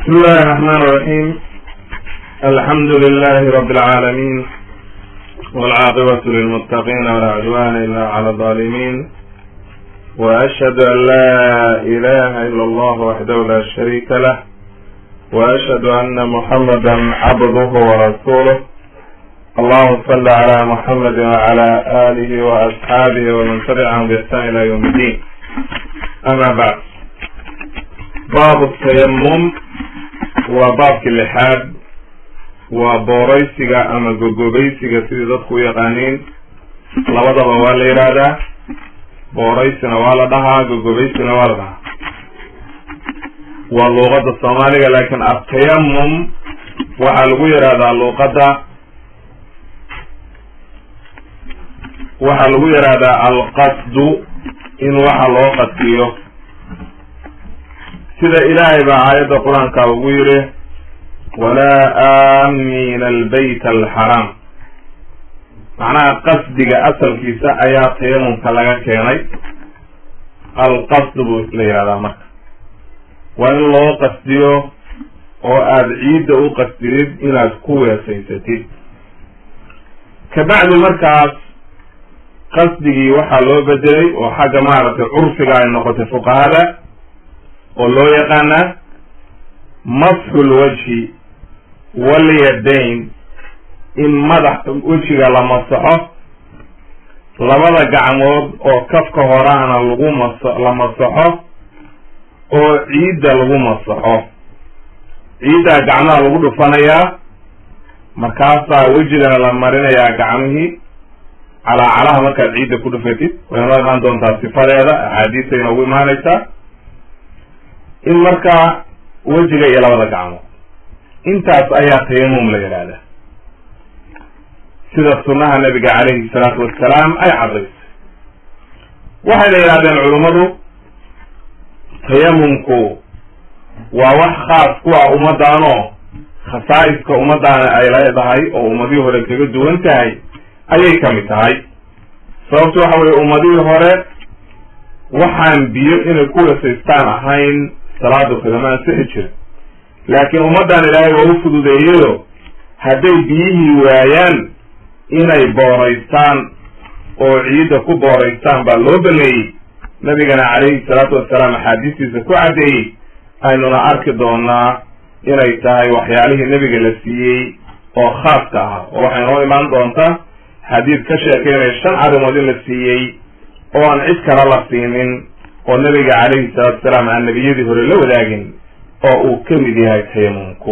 بسم الله الرحمن الرحيم. الحمد لله رب العالمين، والعاقبة للمتقين ولا عدوان إلا على الظالمين، وأشهد أن لا إله إلا الله وحده لا شريك له، وأشهد أن محمدا عبده ورسوله. اللهم صل على محمد وعلى آله وأصحابه ومن تبعهم بإحسان إلى يوم الدين. أما بعد، باب التيمم وباب اللحاد وبوريسيغا أما غوغوبيسيغا سيدي دادكو يقانين لبدaba waa la yidhaahdaa. booraysina waa la dhahaa, gogobaysina waa la dhahaa. waa luuqada soomaaliga, laakiin atayamum waxaa lagu yidhaahdaa waxaa lagu yidhaahdaa alqasdu, in waxa loo qasdiyo, sida ilaahay baa aayadda qur-aanka ugu yidhi walaa aamina albayt alxaraam. macnaha qasdiga asalkiisa ayaa tayamumka laga keenay. alqasdu buu la yihahdaa marka waa in loo qasdiyo oo aada ciidda u qasdidid inaad ku weesaysatid. kabacdi markaas qasdigii waxaa loo bedelay oo xagga maaragtay curfiga ay noqotay fuqahada oo loo yaqaana masxu lwajhi walyadayn, in wejiga la masaxo, labada gacmood oo kafka horahana la masaxo oo ciidda lagu masaxo. ciiddaa gacmaha lagu dhufanayaa, markaasaa wejigana la marinayaa gacmihii calaacalaha markaad ciidda ku dhufatid. way noo imaan doontaa sifadeeda, axaadiisay noogu imaanaysaa. in markaa wejiga iyo labada gacmood, intaas ayaa tayamum la yidhaahdaa, sida sunnaha nabiga calayhi salaatu wassalaam ay cadaysay. waxayna yidhahdeen culummadu tayamumku waa wax khaas ku ah ummaddaanoo khasaa'iska ummaddaana ay leedahay oo ummadihii hore kaga duwan tahay ayay ka mid tahay. sababto waxa weye ummadihii hore waxaan biyo inay ku weesaystaan ahayn salaadu kagama ansixi jirin, laakiin ummaddan ilaahay waa u fududeeyayo hadday biyihii waayaan inay booraystaan oo ciidda ku booraystaan baa loo baneeyey. nabigana calayhi salaatu wassalaam axaadiistiisa ku caddeeyey, aynuna arki doonaa inay tahay waxyaalihii nebiga la siiyey oo khaaska ah. oo waxay noo imaan doontaa xadiid ka sheekeynaya 5 arrimood in la siiyey oo aan cid kale la siinin, oo nabiga calayhi salaatu wasalaam aan nebiyadii hore la wadaagin, oo uu ka mid yahay tayamumku.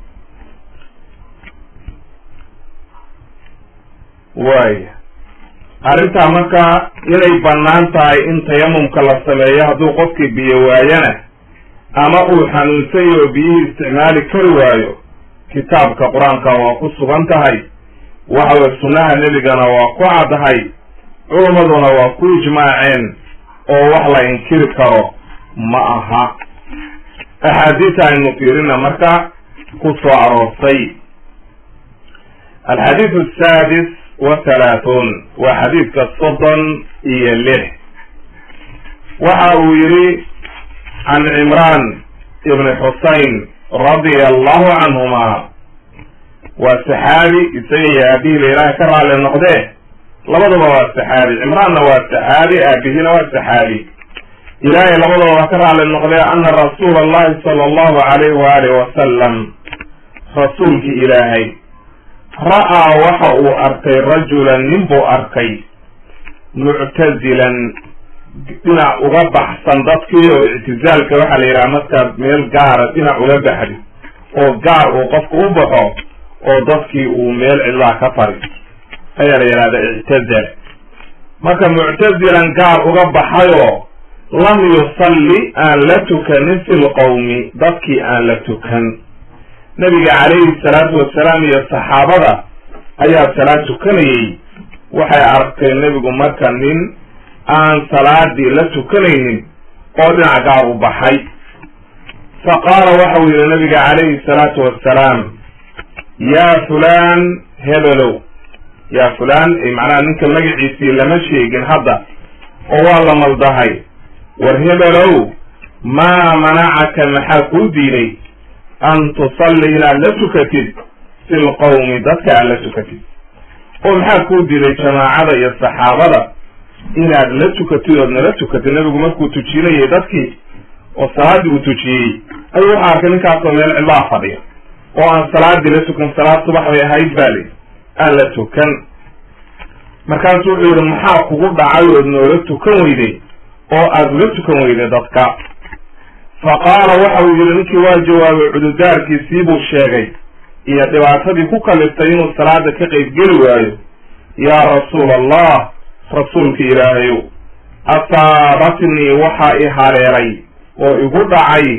waaya arrintaa markaa inay bannaan tahay in tayamumka la sameeyo hadduu qofkii biyo waayana ama uu xanuunsan yaho biyihii isticmaali kari waayo, kitaabka qur-aanka waa ku sugan tahay, waxaweye sunnaha nebigana waa ku caddahay, culummaduna waa ku ijmaaceen oo wax la inkiri karo ma aha. axaadiis aynu fiirina marka ku soo aroortay. alxadiidu asaadis wa 30 waa xadiidka 36. waxa uu yidhi can cimraan ibni xusayn radia allahu canhuma, waa saxaabi, isaga iyo aabihii la ilaahay ka raali noqdee, labaduba waa saxaabi. cimraanna waa saxaabi, aabihiina waa saxaabi. ilaahay labadaba waa ka raali noqdee ana rasuula allahi sala allahu calayhi waaalih wasalam, rasuulkii ilaahay, ra'aa waxa uu arkay rajulan, nin buu arkay, muctazilan, dhinac uga baxsan dadkii, oo ictizaalka waxaa la yidhaha markaad meel gaara dhinac uga baxdi oo gaar uu qofku u baxo oo dadkii uu meel cidlaa ka fari ayaa la yidhahda ictazal. marka muctazilan gaar uga baxayoo lam yusalli aan la tukanin fi lqowmi, dadkii aan la tukan. nabiga calayhi salaatu wassalaam iyo saxaabada ayaa salaad tukanayey. waxay arkeen nebigu marka nin aan salaadii la tukanaynin oo dhinac gaar u baxay. fa qaala waxau yidhi nabiga calayhi salaatu wassalaam, yaa fulaan, hebelow. yaa fulaan, macnaha ninka magaciisii lama sheegin hadda oo waa la maldahay. war hebelow, maa manacaka, maxaa kuu diiday an tusalli inaad la tukatid fi lqawmi dadka aad la tukatid oo maxaa kuu diiday jamaacada iyo saxaabada inaad la tukatid ood nala tukatid nabigu markuu tujinayay dadkii oo salaadii uu tujiyey ayuu waxaa arkay ninkaasoo meel cidlaa fadhiya oo aan salaadii la tukan, salaad subax bay ahayd baa li aan la tukan. markaasu wuxuu yihi maxaa kugu dhacay ood noola tukan weyday oo aada ula tukan weyday dadka? faqaala waxa uu yihi ninkii waa jawaabay cududaarkiisii buu sheegay iyo dhibaatadii ku kaliftay inuu salaada ka qaybgeli waayo. yaa rasuul allah, rasuulka ilaahayow, asaabatnii waxaa i hareeray oo igu dhacay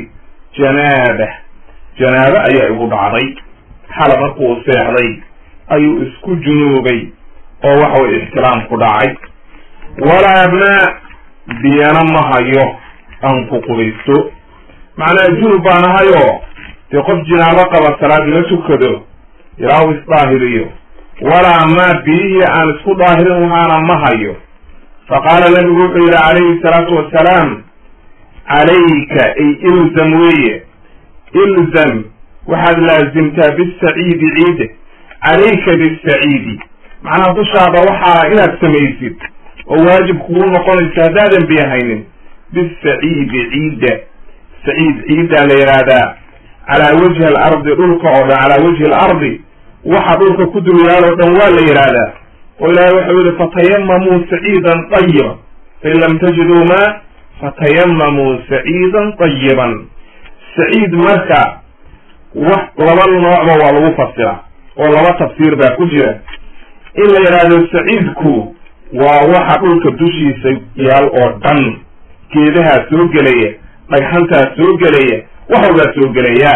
janaabo ayaa igu dhacday. xala markuu seexday ayuu isku junuubay oo waxa way ixtiraam ku dhacay. walaa abnaa, biyana ma hayo aan ku qubaysto, macnaa junub baan ahayoo dee qof jinaabo qaba salaad la tukado ilaa u isdaahiriyo. walaa maa biyihii aan isku daahirin lahaana ma hayo. faqaala nabigu wuxuu yihi calayhi salaatu wasalaam, calayka ay ilzam weeye, ilzam waxaad laazimtaa bisaciidi ciide, calayka bisaciidi macnaha dushaada waxaa inaad samaysid oo waajib kugu noqonaysa haddaadan biyo haynin. bisaciidi ciidda, saciid ciiddaa la yidhaahdaa calaa wajhi alardi, dhulka oo dhan calaa wajhi alardi waxa dhulka ku dul yaaloo dhan waa la yidhaahdaa. oo ilaahay waxau yihi fatayamamuu saciidan tayiban fain lam tajiduu maa fatayamamuu saciidan tayiban. saciid marka wax laba noocba waa lagu fasira oo laba tafsiir baa ku jira. in la yidhaahdo saciidku waa waxa dhulka dushiisa yaal oo dhan, geedahaa soo gelaya, dhagxantaa soo gelaya, wax walbaa soo gelaya.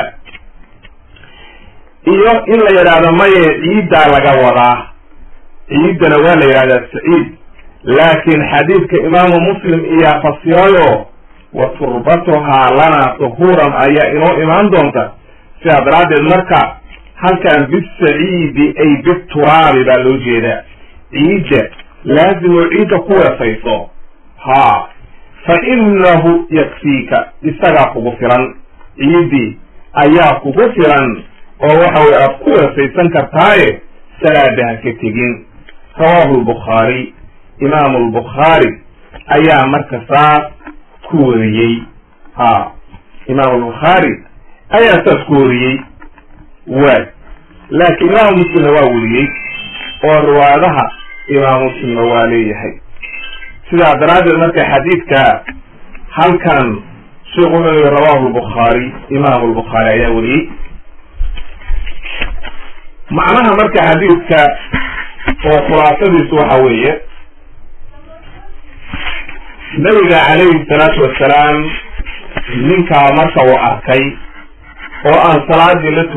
iyo in la yidhaahdo maye ciiddaa laga wadaa, ciiddana waa la yidhahdaa saciid, laakiin xadiidka imaamu muslim iyaa fasirayo wa turbatuhaa lanaa tuhuuran ayaa inoo imaan doonta. sidaa daraaddeed marka halkan bisaciidi ay bituraabi baa loo jeedaa. ciidda laazimo ciidda ku weesayso, ha fa inahu yakfiika, isagaa kugu filan, ciiddii ayaa kugu filan oo waxa way aad ku weesaysan kartaaye salaada ha ka tegin. rawaahu lbukhaari, imaamu lbukhaari ayaa marka saas ku wariyey. ha imaamu lbukhaari ayaa saas ku wariyey waay, laakiin imaamu muslimna waa weriyey oo riwaayadaha imaamu muslimna waa leeyahay. sidaa daraaddeed marka xadiidka halkan sheekhu wuxuu yihi rawaahu lbukhaari, imaamu lbukhaari ayaa weriyey. macnaha marka xadiidka oo khulaasadiisu waxa weeye, nabiga calayhi salaatu wasalaam ninkaa marka uu arkay oo aan salaadii la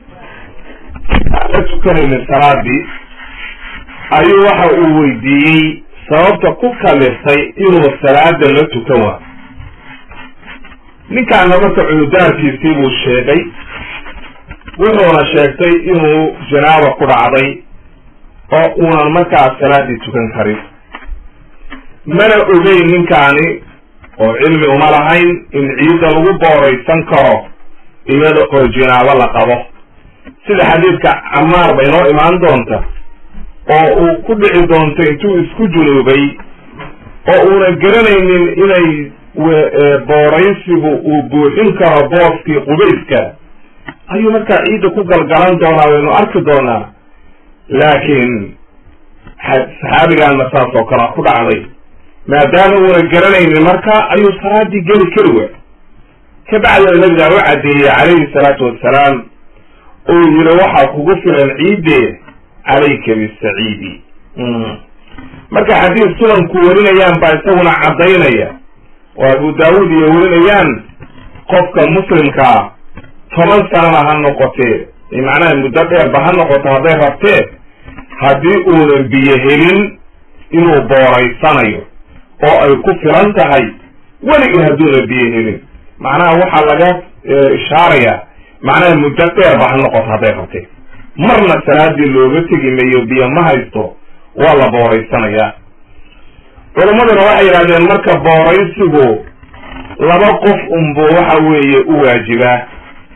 tukanaynin salaadii, ayuu waxa uu weydiiyey sababta ku kaliftay inuu salaada la tukan waayo. ninkaana marka cududaarkiisii buu sheegay, wuxuuna sheegtay inuu janaaba ku dhacday oo uunan markaas salaadii tukan karin. mana ogeyn ninkaani oo cilmi uma lahayn in ciidda lagu booraysan karo iyada oo janaabo la qabo, sida xadiidka camaar bay noo imaan doonta oo uu ku dhici doonto intuu isku junuubay oo uuna garanaynin inay booraysigu uu buuxin karo booskii qubayska, ayuu markaa ciidda ku galgalan doonaa, waynu arki doonaa. laakiin saxaabigaana saas oo kale ku dhacday, maadaama uuna garanaynin marka ayuu salaadii geli kari waay. kabacdina nabigaa u caddeeyey calayhi salaatu wassalaam oo yiri waxaa kugu filan ciidde calayka bisaciidi. marka xadiis sunanku warinayaan baa isaguna caddaynaya oo abu daawuud iyo warinayaan qofka muslimkaa 10 sanana ha noqotee, macnaha muddo dheerba ha noqoto hadday rabtee, haddii uunan biyo helin inuu booraysanayo oo ay ku filan tahay weligii hadduunan biyo helin. macnaha waxaa laga ishaaraya macnaha muddo dheerba ha noqoto hadday rabtee, marna salaadii looga tegi mayo, biyo ma haysto, waa la booraysanayaa. culammaduna waxay yidhahdeen marka booraysigu 2 qof unbuu waxa weeye u waajibaa.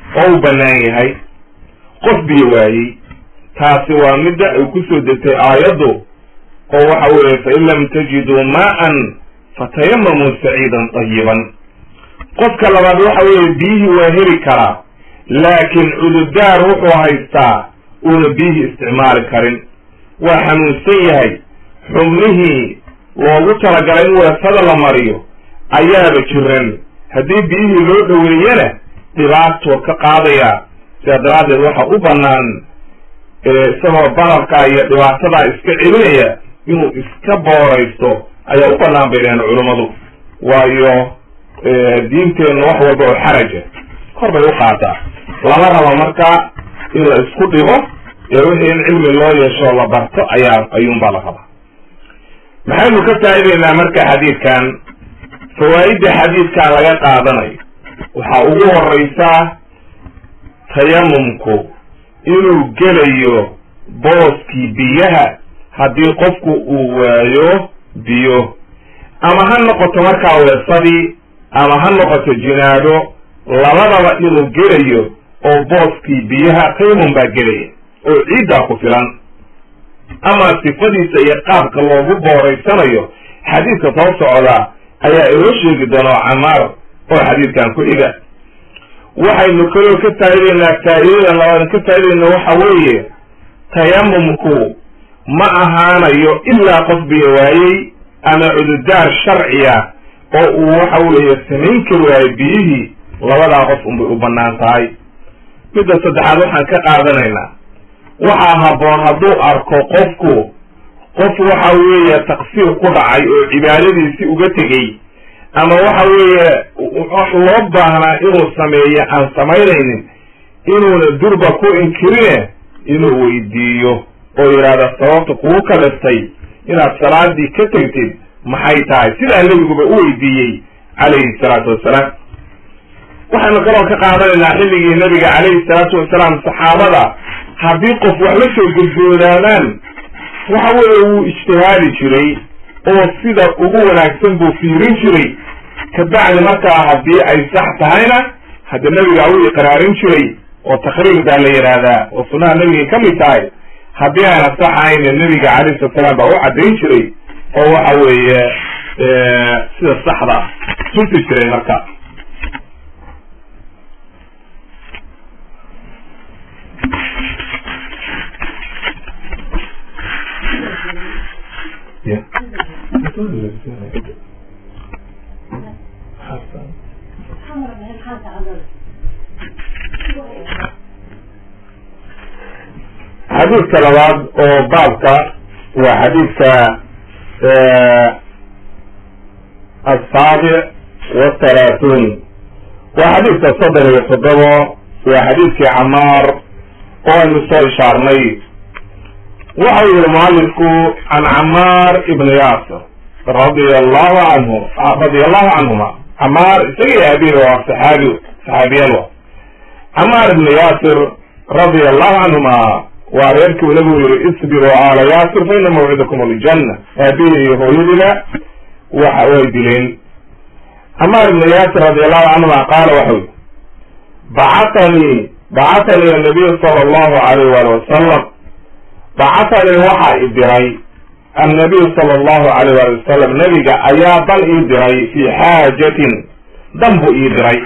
oo u bannaan yahay, qof biyo waayey, taasi waa midda ay kusoo degtay aayaddu oo waxa weeye fain lam tajiduu maa'an fatayamamuu saciidan tayiban. qofka labaad waxa weeye biyihii waa heli karaa, laakiin cudurdaar wuxuu haystaa uuna biyihii isticmaali karin, waa xanuunsan yahay, xubnihii loogu talagalay in weesada la mariyo ayaaba jiran, haddii biyihii loo dhoweeyana dhibaatoo ka qaadayaa. sidaa daraaddeed waxa u bannaan isagoo bararka iyo dhibaatadaa iska celinaya inuu iska booraysto ayaa u bannaan bay dhaheen culummadu, waayo diinteenna wax walba oo xaraja kor bay u qaataa. lama rabo marka in la isku dhibo wixii in cilmi loo yeesho la barto ayuunbaa la rabaa. maxaynu ka faa'idaynaa marka xadiidkan? fawaa'idda xadiidkan laga qaadanayo waxaa ugu horeysaa tayamumku inuu gelayo booskii biyaha haddii qofku uu waayo biyo, ama ha noqoto markaa weesadii ama ha noqoto jinaado, labadaba inuu gelayo oo booskii biyaha tayamum baa gelaya oo ciiddaa ku filan. ama sifadiisa iyo qaabka loogu booraysanayo xadiidka soo socda ayaa inoo sheegi doona Camaar oo xadiidkan ku xiga. waxaynu kaloo ka faa'iideynaa faa'iidada labaad ka faa'iideyna waxa weeye tayamumku ma ahaanayo ilaa qof biyo waayey ama cudurdaar sharciya oo uu waxa weeye samayn kari waayo biyihii, labadaa qof unbay u bannaan tahay. midda saddexaad waxaan ka qaadanaynaa waxaa habboon hadduu arko qofku qof waxa weeye taqsiir ku dhacay oo cibaadadiisii uga tegey, ama waxa weeye loo baahnaa inuu sameeyo aan samaynaynin, inuuna durba ku inkirine inuu weydiiyo oo yidhaahda sababta kugu kaliftay inaad salaadii ka tegtid maxay tahay, sidaa nebiguba u weydiiyey calayhi salaatu wassalaam. waxaynu kaloo ka qaadanaynaa xilligii nebiga calayhi salaatu wasalaam saxaabada haddii qof wax la soo gudboodaadaan waxa weeye wuu ijtihaadi jiray oo sida ugu wanaagsan buu fiirin jiray, kabacdi markaa haddii ay sax tahayna hadda nebiga u iqraarin jiray oo takriir baa la yidhaahdaa oo sunnaha nebigay ka mid tahay. haddii ayna sax ahayna nebiga calayhi salatu salaam baa u caddayn jiray oo waxa weeye sida saxda tusi jiray. marka xadiidka labaad oo baabka waa xadiidka السابع والثلاثون وحديث الصدر يتضبع وحديث عمار قوان مستوى شارمي وحي المؤلف عن عمار ابن ياسر رضي الله عنهما. عمار سيء أبيه صحابي الله عمار ابن ياسر رضي الله عنهما وعليك ولده اصبروا على ياسر فإن موعدكم الجنة. أبيه يقولون وحوي دلين. عمار بن ياسر رضي الله عنه قال وحوي بعثني النبي صلى الله عليه وسلم بعثني وحى إدري النبي صلى الله عليه وسلم نبي أياضا إدري في حاجة ذنب إدري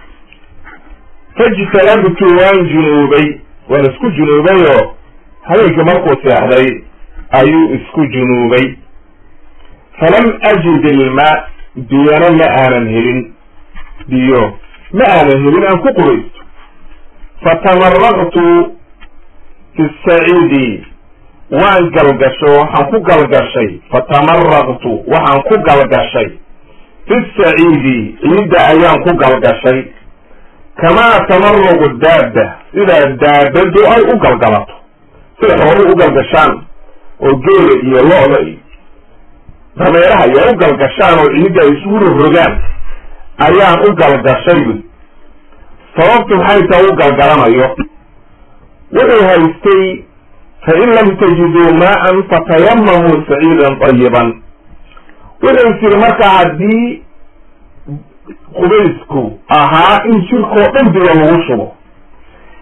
فاجتلبت وان جنوبي وان اسكو جنوبي هليك مرقو سيحدي أيو اسكو جنوبي فلم أجد الماء بيانا ما أنا هلين بيو ما أنا هلين أن كقريت فتمرغت في السعيد وان قلقشو حنكو قلقشي فتمرغت وحنكو قلقشي في السعيد إذا أيام كو قلقشي كما تمرغ الدابة إذا الدابة أي أقلقلت سيحوري أقلقشان وقيل يلوغي dameeraha ayaa u galgashaan oo ciidda ay isugu rogaan ayaan u galgashay. sababtu maxay tahay u galgalanayo? wuxuu haystay fain lam tajiduu maa'an fatayamamuu saciidan tayiban. wuxuu tiri markaa haddii qubaysku ahaa in jirkoo dhan biyo lagu shubo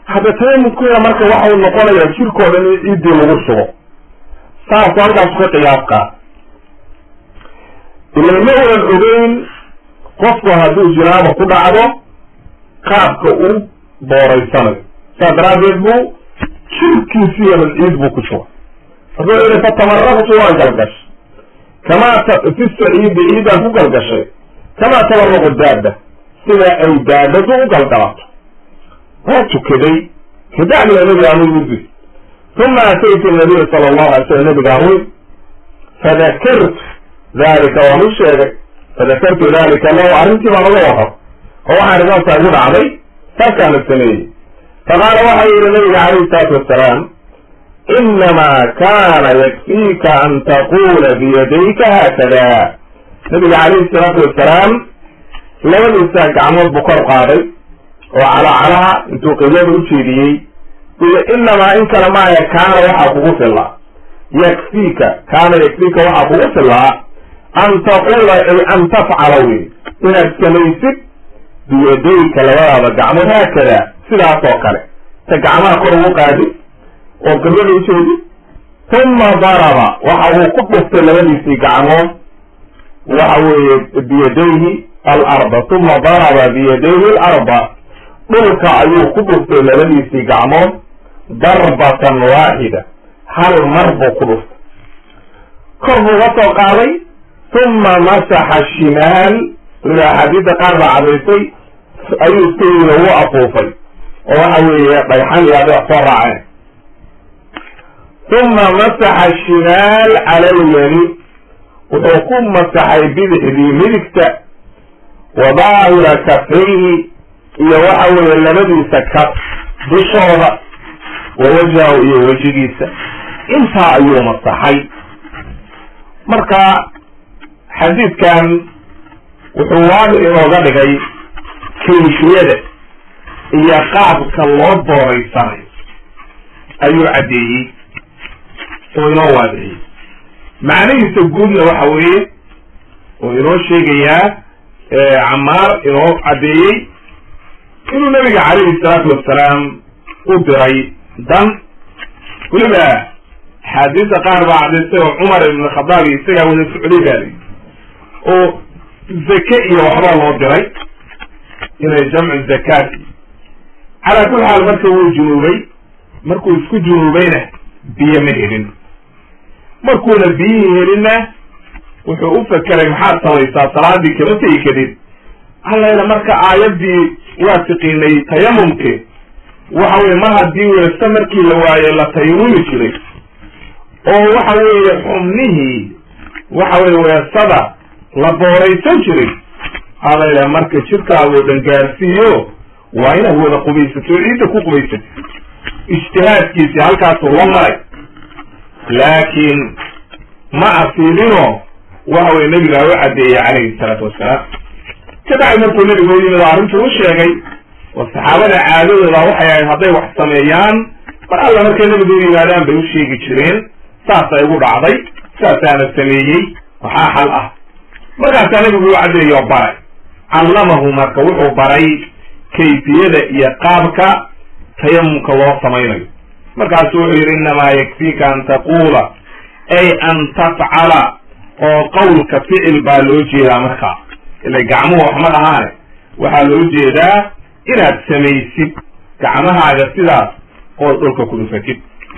hadda tayamumkuna marka waxau noqonayaa jirkooda in ciiddii lagu shubo saasoo halkaas ka qiyaaskaa ila ma wadan ogeyn qofku hadduu jinaaba ku dhacdo qaabka uu booraysanayo saas daraaddeed buu jirkiisii yadan ciid buu ku shuba hadduu yihi fatamaraqtu waan galgashay kamaa fi saciidi ciidaan ku galgashay kamaa tamaraqu daaba sida ay daabadu u galgalato waa tukaday kabacdina nabigaan u gudbis uma ataytu nabiya sala allahu alay slam nabigaan wy fadakartu dalika waan u sheegay fadakartu dalika lahu arrintii baan uga warrab oo waxaan ridaasa igu dhacday saasaana sameeyey faqaala waxa yihi nabiga calayhi salaatu wassalaam inamaa kana yakfiika an taqula biyadayka haakada nabiga calayhi salaatu wassalaam labadiisa gacmood buu kor qaaday oo calaacalaha intuu qiblada u jeediyey iyo inamaa in kale maaya kaana waxaa kugu fillaa yakfiika kaana yakfiika waxaa kugu fillaa an taqula ay an tafcala wey inaad samaysid biyadayka labadaada gacmood haakada sidaas oo kale ta gacmaha kor ugu qaadi oo qiblada u jeedi uma daraba waxa uu ku dhuftay labadiisii gacmood waxa weeye biyadayhi alarda uma daraba biyadayhi alarda dhulka ayuu ku dhuftay labadiisii gacmood darbatan waaxida hal mar buu ku dhuftay kor buu ga soo qaaday uma masaxa shimaal ila axaadiida qaar baa cadaysay ayuu iskayina u afuufay oo waxa weeye dhagxan iyo adi wax soo raaceen uma masaxa shimaal cala alyamiin wuxuu ku masaxay bidixdii midigta wa daahira kafayhi iyo waxa weeye labadiisa kaf dushooda wa wajhahu iyo wejigiisa intaa ayuu masaxay marka xadiidkan wuxuu waadi inooga dhigay kayfiyada iyo qaabka loo booraysanayo ayuu caddeeyey oo inoo waadiciyey macnihiisa guudna waxa weeye oo inoo sheegayaa camaar inoo caddeeyey inuu nabiga calayhi salaatu wassalaam u diray dan weliba axaadiista qaar baa cadaystay oo cumar ibn khadaab iyo isagaa wada socday baali oo zake iyo waxbaa loo diray inay jamcu zakaat calaa kulli xaal marka wuu junuubay markuu isku junuubayna biyo ma helin markuuna biyihii helinna wuxuu u fakeray maxaad samaysaa salaadii kama tegi kadib allayna marka aayaddii waa tiqiinay tayamumke waxa weye mar haddii weesta markii la waaye la tayamumi jiray oo waxa weeye xubnihii waxa weye weestada la booraysan jiray allayna marka jirkaago dhan gaarsiiyo waa inaad wada qubaysato ciidda ku qubaysat ijtihaadkiisi halkaasuu la maray laakiin ma asiilino waxa weye nabigaa u caddeeyey calayhi salaatu wassalaam kabacdi markuu nabigu u yimid oo arrintuu u sheegay oo saxaabada caadadooda waxay ahayd hadday wax sameeyaan mar alla markay nabigu u yimaadaan bay u sheegi jireen saasay ugu dhacday saasaana sameeyey waxaa xal ah markaasaa nabigu u caddeeyey oo baray callamahu marka wuxuu baray kayfiyada iyo qaabka tayamumka loo samaynayo markaasu wuxuu yidhi innamaa yakfiika an taquula ay an tafcala oo qawlka ficil baa loo jeedaa markaa ila gacmuhu wax ma ahaane waxaa loo jeedaa inaad samaysid gacmahaaga sidaas oo dhulka ku dhufatid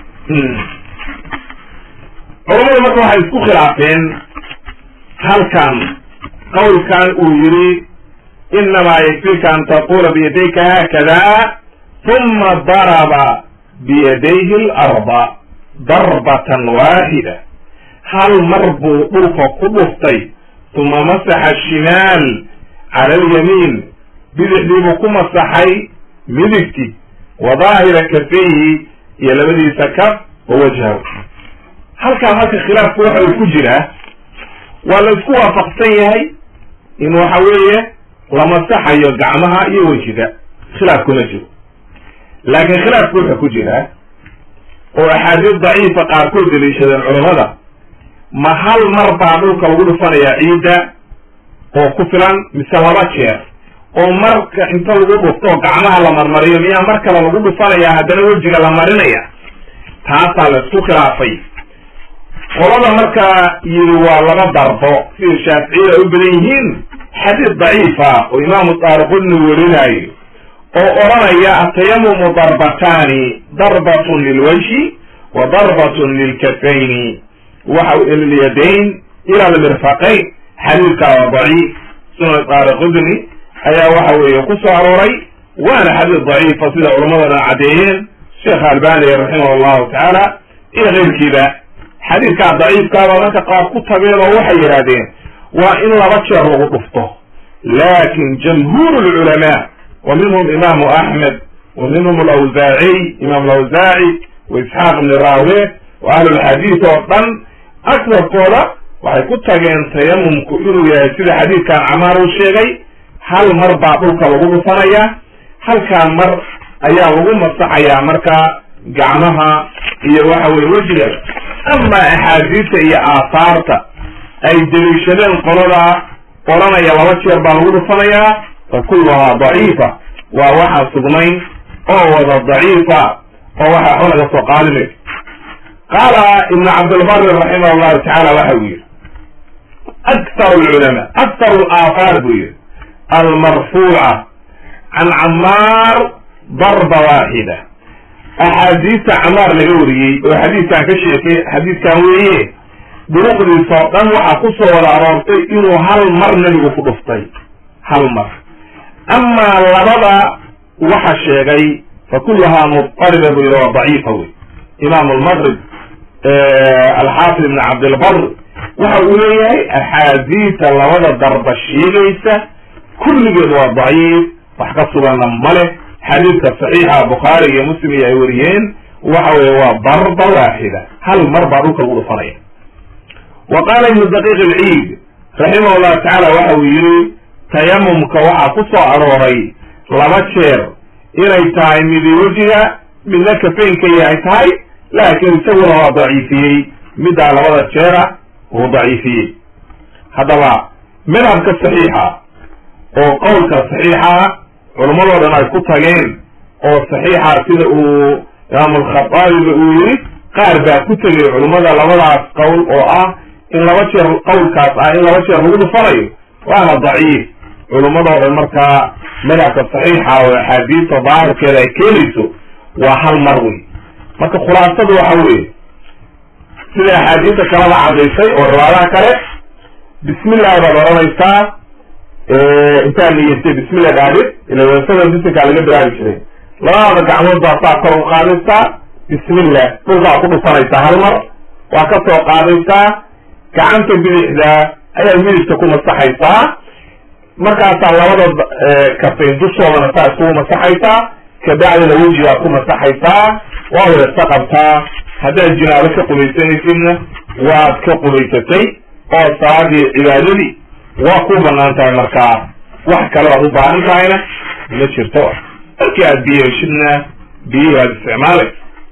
culamadu marka waxay isku khilaafeen halkan qawlkan uu yidhi inamaa yakfika an taqula biyadayka haakada uma daraba biyadayhi alarda darbatan waaxida hal mar buu dhulka ku dhuftay uma masaxa shimaal cala alyamiin bidixdiibuu ku masaxay midigti wa daahira kafayhi iyo labadiisa kaf wa wajhahu halkaa marka khilaafku waxa uu ku jiraa waa la isku waafaqsan yahay in waxa weeye la masaxayo gacmaha iyo wejiga khilaaf kuma jiro laakiin khilaafku wuxuu ku jiraa oo axaadiis daciifa qaarkood daliishadeen culamada ma hal mar baa dhulka lagu dhufanayaa ciidda oo ku filan mise laba jeer oo marka inta lagu dhufto gacmaha la marmariyo miyaa mar kale lagu dhufanaya haddana wejiga la marinaya? taasaa la isku khilaafay. qolada markaa yiri waa laba darbo sida shaaficiyada u badan yihiin, xadiis daciifa oo imaamu daaraqutni werinayo oo oranaya atayamumu darbataani, darbatun lilwajhi wa darbatun lilkafayni lilyadayn ila almirfaqayn. xadiidkaa waa daciif, sunan daaraqutni ayaa waxa weeye ku soo arooray, waana xadiis daciifa sida culamadana caddeeyeen, sheekh albani raximah allahu tacaala iyo keyrkiiba. xadiidkaa daciifkaaba marka qaar ku tageen oo waxay yidhahdeen waa in laba jeer lagu dhufto, laakin jamhuur lculamaa wa minhum imaamu axmed wa minhum alawsaaciy, imaam alawsaaci wa isxaaq ibni raawe wa ahlulxadiid oo dhan aksarkooda waxay ku tageen tayamumku inuu yahay sida xadiidkan camaar uu sheegay, hal mar baa dhulka lagu dhufanaya, halkaa mar ayaa lagu masaxayaa markaa gacmaha iyo waxa weye wejiga. ama axaadiista iyo aahaarta ay daliishadeen qolada oranaya laba jeer baa lagu dhufanayaa, fa kulluhaa daciifa, waa waxaan sugnayn oo wada daciifa oo waxa laga soo qaadinay. qaala ibn cabdilbari raximah allahu tacaala waxa uu yihi aktaru lculamaa, aktaru alaahaar buu yihi almarfuuca can camaar darba waaxida. axaadiista camaar laga wariyey oo xadiidkan ka sheekay, xadiidkan weeye duruqdiisa oo dhan waxaa ku soo wada aroortay inuu hal mar nebigu ku dhuftay, hal mar. amaa labada waxa sheegay fa kulluhaa muطariba buu yihi waa daciifa wey. imaam almaqrib alxaafid ibn cabdilbar waxa uu leeyahay axaadiista labada darba sheegaysa kulligeed waa daciif, wax ka suganna male. xadiidka saxiixa bukhaari iyo muslim iyo ay wariyeen waxa weye waa darba waaxida, hal mar baa dhulka lagu dhufanaya. wa qaala ibnu daqiiq alciid raximah llahu tacaala waxa uu yihi tayamumka waxaa ku soo arooray laba jeer inay tahay midi wejiga midna kafeynka ay tahay, laakiin isaguna waa daciifiyey middaa labada jeera uu daciifiyey. haddaba madhabka saxiixa oo qowlka saxiixa culamadoo dhan ay ku tageen oo saxiixa sida uu imaam alkhataabiba uu yiri, qaar baa ku tegay culummada labadaas qowl oo ah in laba jeer, qowlkaas ah in laba jeer lagu dhufanayo, waana daciif. culumadoo dhan markaa madhabka saxiixa oo axaadiista daahirkeeda ay keenayso waa hal mar wey. marka khulaasadu waxa weye sida axaadiista kalada cadaysay oo riwaadaha kale, bismillahi baad oranaysaa intaa niyastay bismillah dhaadid, ila weesada bisinkaa laga bilaabi jiray, labada gacmood baa saa kor u qaadaysaa, bismillah dhulkaa ku dhufanaysaa hal mar, waa ka soo qaadaysaa, gacanta bidixda ayaa midigta ku masaxaysaa, markaasaa labada kafayn dushoodana saa iskugu masaxaysaa, kabacdina wejigaa ku masaxaysaa, waa weesa qabtaa. haddaad jinaabo ka qubaysanaysidna waad ka qubaysatay oo salaadii cibaadadii waa ku banaan tahay. markaa wax kale waad u baahan tahayna ma jirto, markii aad biyo heshidna biyihi aad isticmaalay.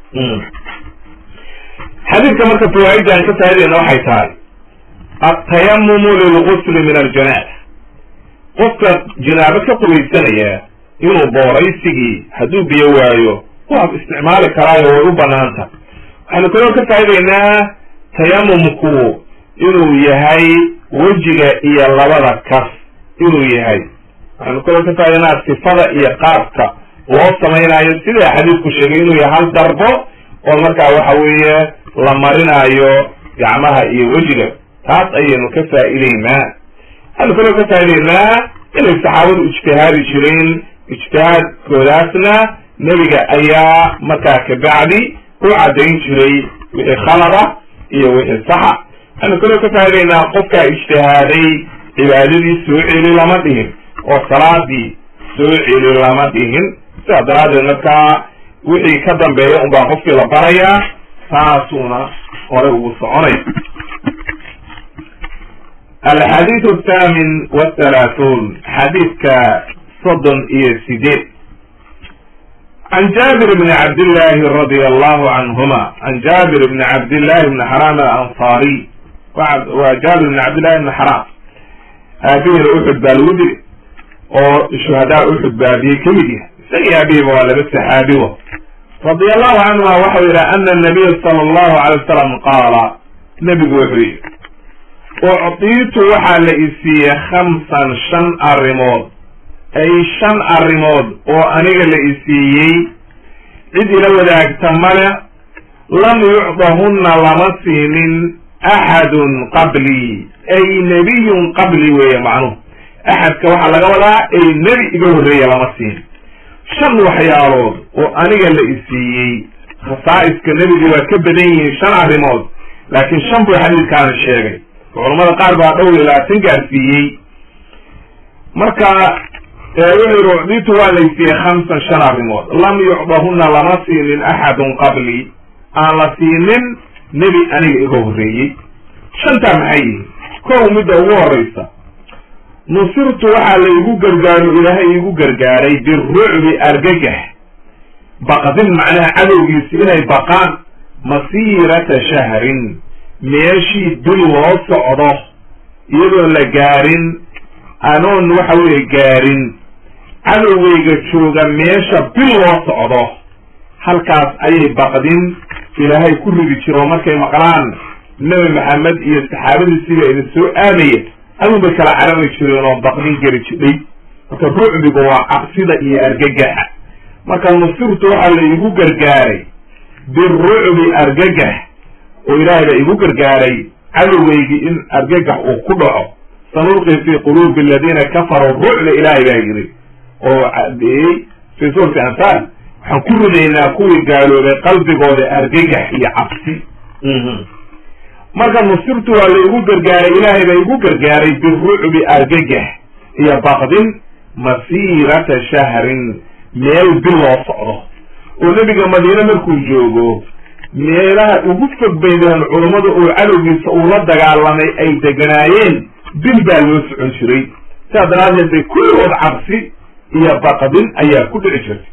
xadiidka marka fawaaidda aan ka faa'idayna waxay tahay atayamumu lilgusli min aljanaaba. qofka jinaabo ka qubaysanaya inuu booraysigii hadduu biyo waayo waa isticmaali karaayo way u banaanta. waxaynu kaloo ka faa'idaynaa tayamumku inuu yahay wejiga iyo labada kaf inuu yahay. waxaynu kaloo ka faa'idaynaa sifada iyo qaabka loo samaynayo sida xadiidku sheegay inuu yahay hal darbo oo markaa waxa weeye la marinayo gacmaha iyo wejiga. taas ayaynu ka faa'idaynaa. waxaynu kaloo ka faa'idaynaa inay saxaabadu ijtihaadi jireen, ijtihaadkoodaasna nebiga ayaa markaa kabacdi u caddayn jiray wixii khalada iyo wixii saxa. waxaynu kaloo ka faa'idaynaa qofkaa ijtihaaday cibaadadii soo celi lama dhihin oo salaadii soo celi lama dhihin. sidaa daraaddeed markaa wixii ka dambeeya unbaa qofkii la barayaa, taasuuna horey ugu soconay. alxadiiث الثamin والثaلaaثuun xadiidka 38 عن جابر بن عبد الله رضي الله عنهما عن جابر بن عبد الله بن حرام الأنصاري وجابر بن عبد الله بن حرام أبيه أحد بالودري oo shuhadaa uxud baabiyey ka mid yahay isaga aabihiiba waa laba saxaabiwa radia allahu canhuma waxau yidhi ana nabiya sala allahu alay wasalam qaala nebigu wuxuu yidhi ucdiitu waxaa la isiiyey 5 5 arrimood ay 5 arrimood oo aniga la isiiyey cid ila wadaagta male lam yucdahunna lama siinin axadun qablii ay nebiyun qabli weeye macnuhu axadka waxaa laga wadaa ay nebi iga horreeya lama siin 5 waxyaalood oo aniga la isiiyey khasaa'iska nebiga waa ka badan yihiin 5 arrimood laakiin 5 buu xadiidkaani sheegay culamada qaar baa dhowr iyo 20 gaarsiiyey marka wuxuu yidhi ucdiitu waa la isiiyey 5 arrimood lam yucdahunna lama siinin axadun qabli aan la siinin nebi aniga iga horreeyey 5taa maxay yihiin kow midda ugu horeysa nusirtu waxaa la igu gargaaro ilaahay igu gargaaray birucbi argagax baqdin macnaha cadowgiisi inay baqaan masiirata shahrin meeshii bil loo socdo iyadoon la gaarin anoon waxa weeye gaarin cadowgayga jooga meesha bil loo socdo halkaas ayay baqdin ilaahay ku ridi jiro markay maqlaan nebi maxamed iyo saxaabadiisiiba idin soo aadaya adun bay kala carari jireen oo baqdin geli jidhay marka rucbigu waa cabsida iyo argagaxa marka nusirtu waxaa la igu gargaaray birucbi argagax oo ilaahay baa igu gargaaray cadowgaygii in argagax uu ku dhaco sanulqi fii quluubi aladiina kafaruu rucba ilaahay baa yidhi oo cadeeyey fii suurati anfaal waxaan ku ridaynaa kuwii gaaloobay qalbigooda argagax iyo cabsi marka nusirtu waa la igu gargaaray ilaahay baa igu gargaaray birucbi argagax iyo baqdin masiirata shahrin meel bil loo socdo oo nebiga madiine markuu joogo meelaha ugu fog baydaan culammada oo cadowgiisa uu la dagaalamay ay deganaayeen bil baa loo socon jiray sidaa daraaddeed bay kulligood cabsi iyo baqdin ayaa ku dhici jirtay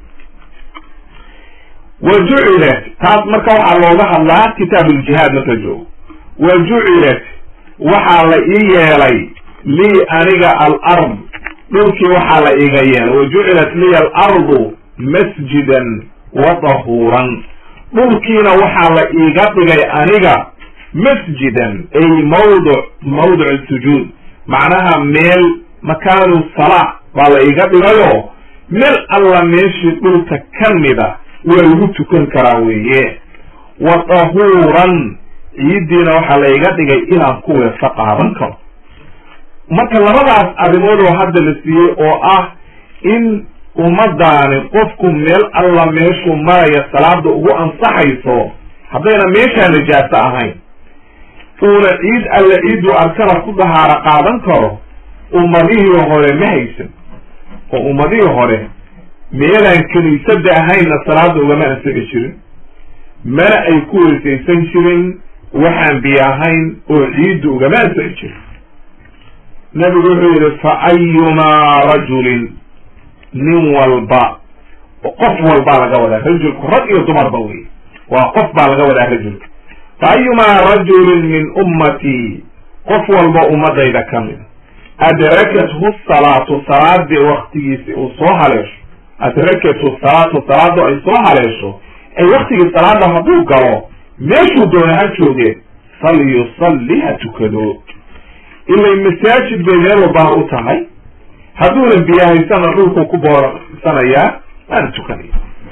wa jucilat taas marka waxaa looga hadlaa kitaab uljihaad marka joogo wa jucilat waxaa la ii yeelay lii aniga alard dhulkii waxaa la iiga yeelay wa jucilat liya alardu masjidan wa tahuuran dhulkiina waxaa la iiga dhigay aniga masjidan ay mawdic sujuud macnaha meel makaanu salaa baa la iiga dhigayo meel alla meeshii dhulka ka mida waa lagu tukan karaa weeye wa tahuuran ciiddiina waxaa la iga dhigay inaan ku weesa qaadan karo marka labadaas arrimood oo hadda la siiyey oo ah in ummadaani qofku meel alla meeshuu maraya salaada ugu ansaxayso haddayna meeshaa najaaso ahayn uuna ciid alla ciidduu arkana ku dahaaro qaadan karo ummadihii hore ma haysan oo ummadihii hore meelaan kiniisada ahaynna salaada ugama ansixi jirin mana ay ku weysaysan jirin waxaan biyo ahayn oo ciiddu ugama ansixi jirin nabigu wuxuu yidhi fa ayumaa rajulin nin walba qof walbaa laga wadaa rajulku rag iyo dumarba wey waa qof baa laga wadaa rajulka fa ayumaa rajulin min ummatii qof walba ummadayda ka mida adrakathu salaatu salaadii waktigiisi uu soo haleesho adrakathu salaatu salaadu ay soo haleesho ay waktigii salaada hadduu galo meeshuu doona ha joogeen falyusalli ha tukado ilay masaajid bay meel walbaa u tahay hadduunan biyo haysana dhulkuu ku boorsanayaa waana tukanaya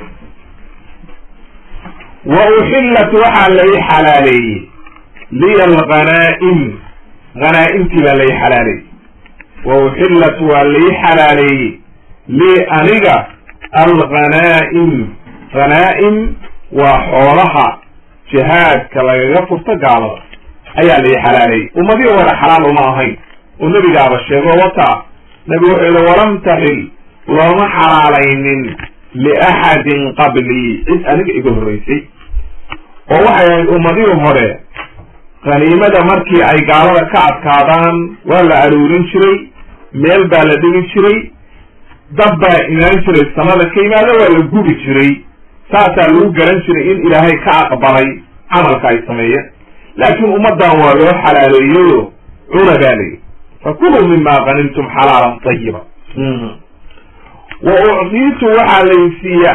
wa uxillat waxaa la ii xalaaleeyey liya alghanaa'im hanaa-imtii baa la ii xalaaleeyey wa uxillat waa la ii xalaaleeyey lii aniga alghanaa'im hanaa-im waa xoolaha jihaadka lagaga furto gaalada ayaa la ii xalaaleeyey ummadii hore xalaal uma ahayn oo nebigaaba sheego wataa nabigu wuxuu yihi walam taxil looma xalaalaynin liaxadin qablii cid aniga iga horreysay oo waxay ahayd ummadihii hore qaniimada markii ay gaalada ka adkaadaan waa la aruurin jiray meel baa la dhigi jiray dab baa imaan jiray samada ka yimaada waa la gubi jiray saasaa lagu garan jiray in ilaahay ka aqbalay camalka ay sameeyeen laakiin ummaddan waa loo xalaaleeyeyo cuna baa layi fakuluu mima qanimtum xalaalan tayiba وأعطيت وحليسي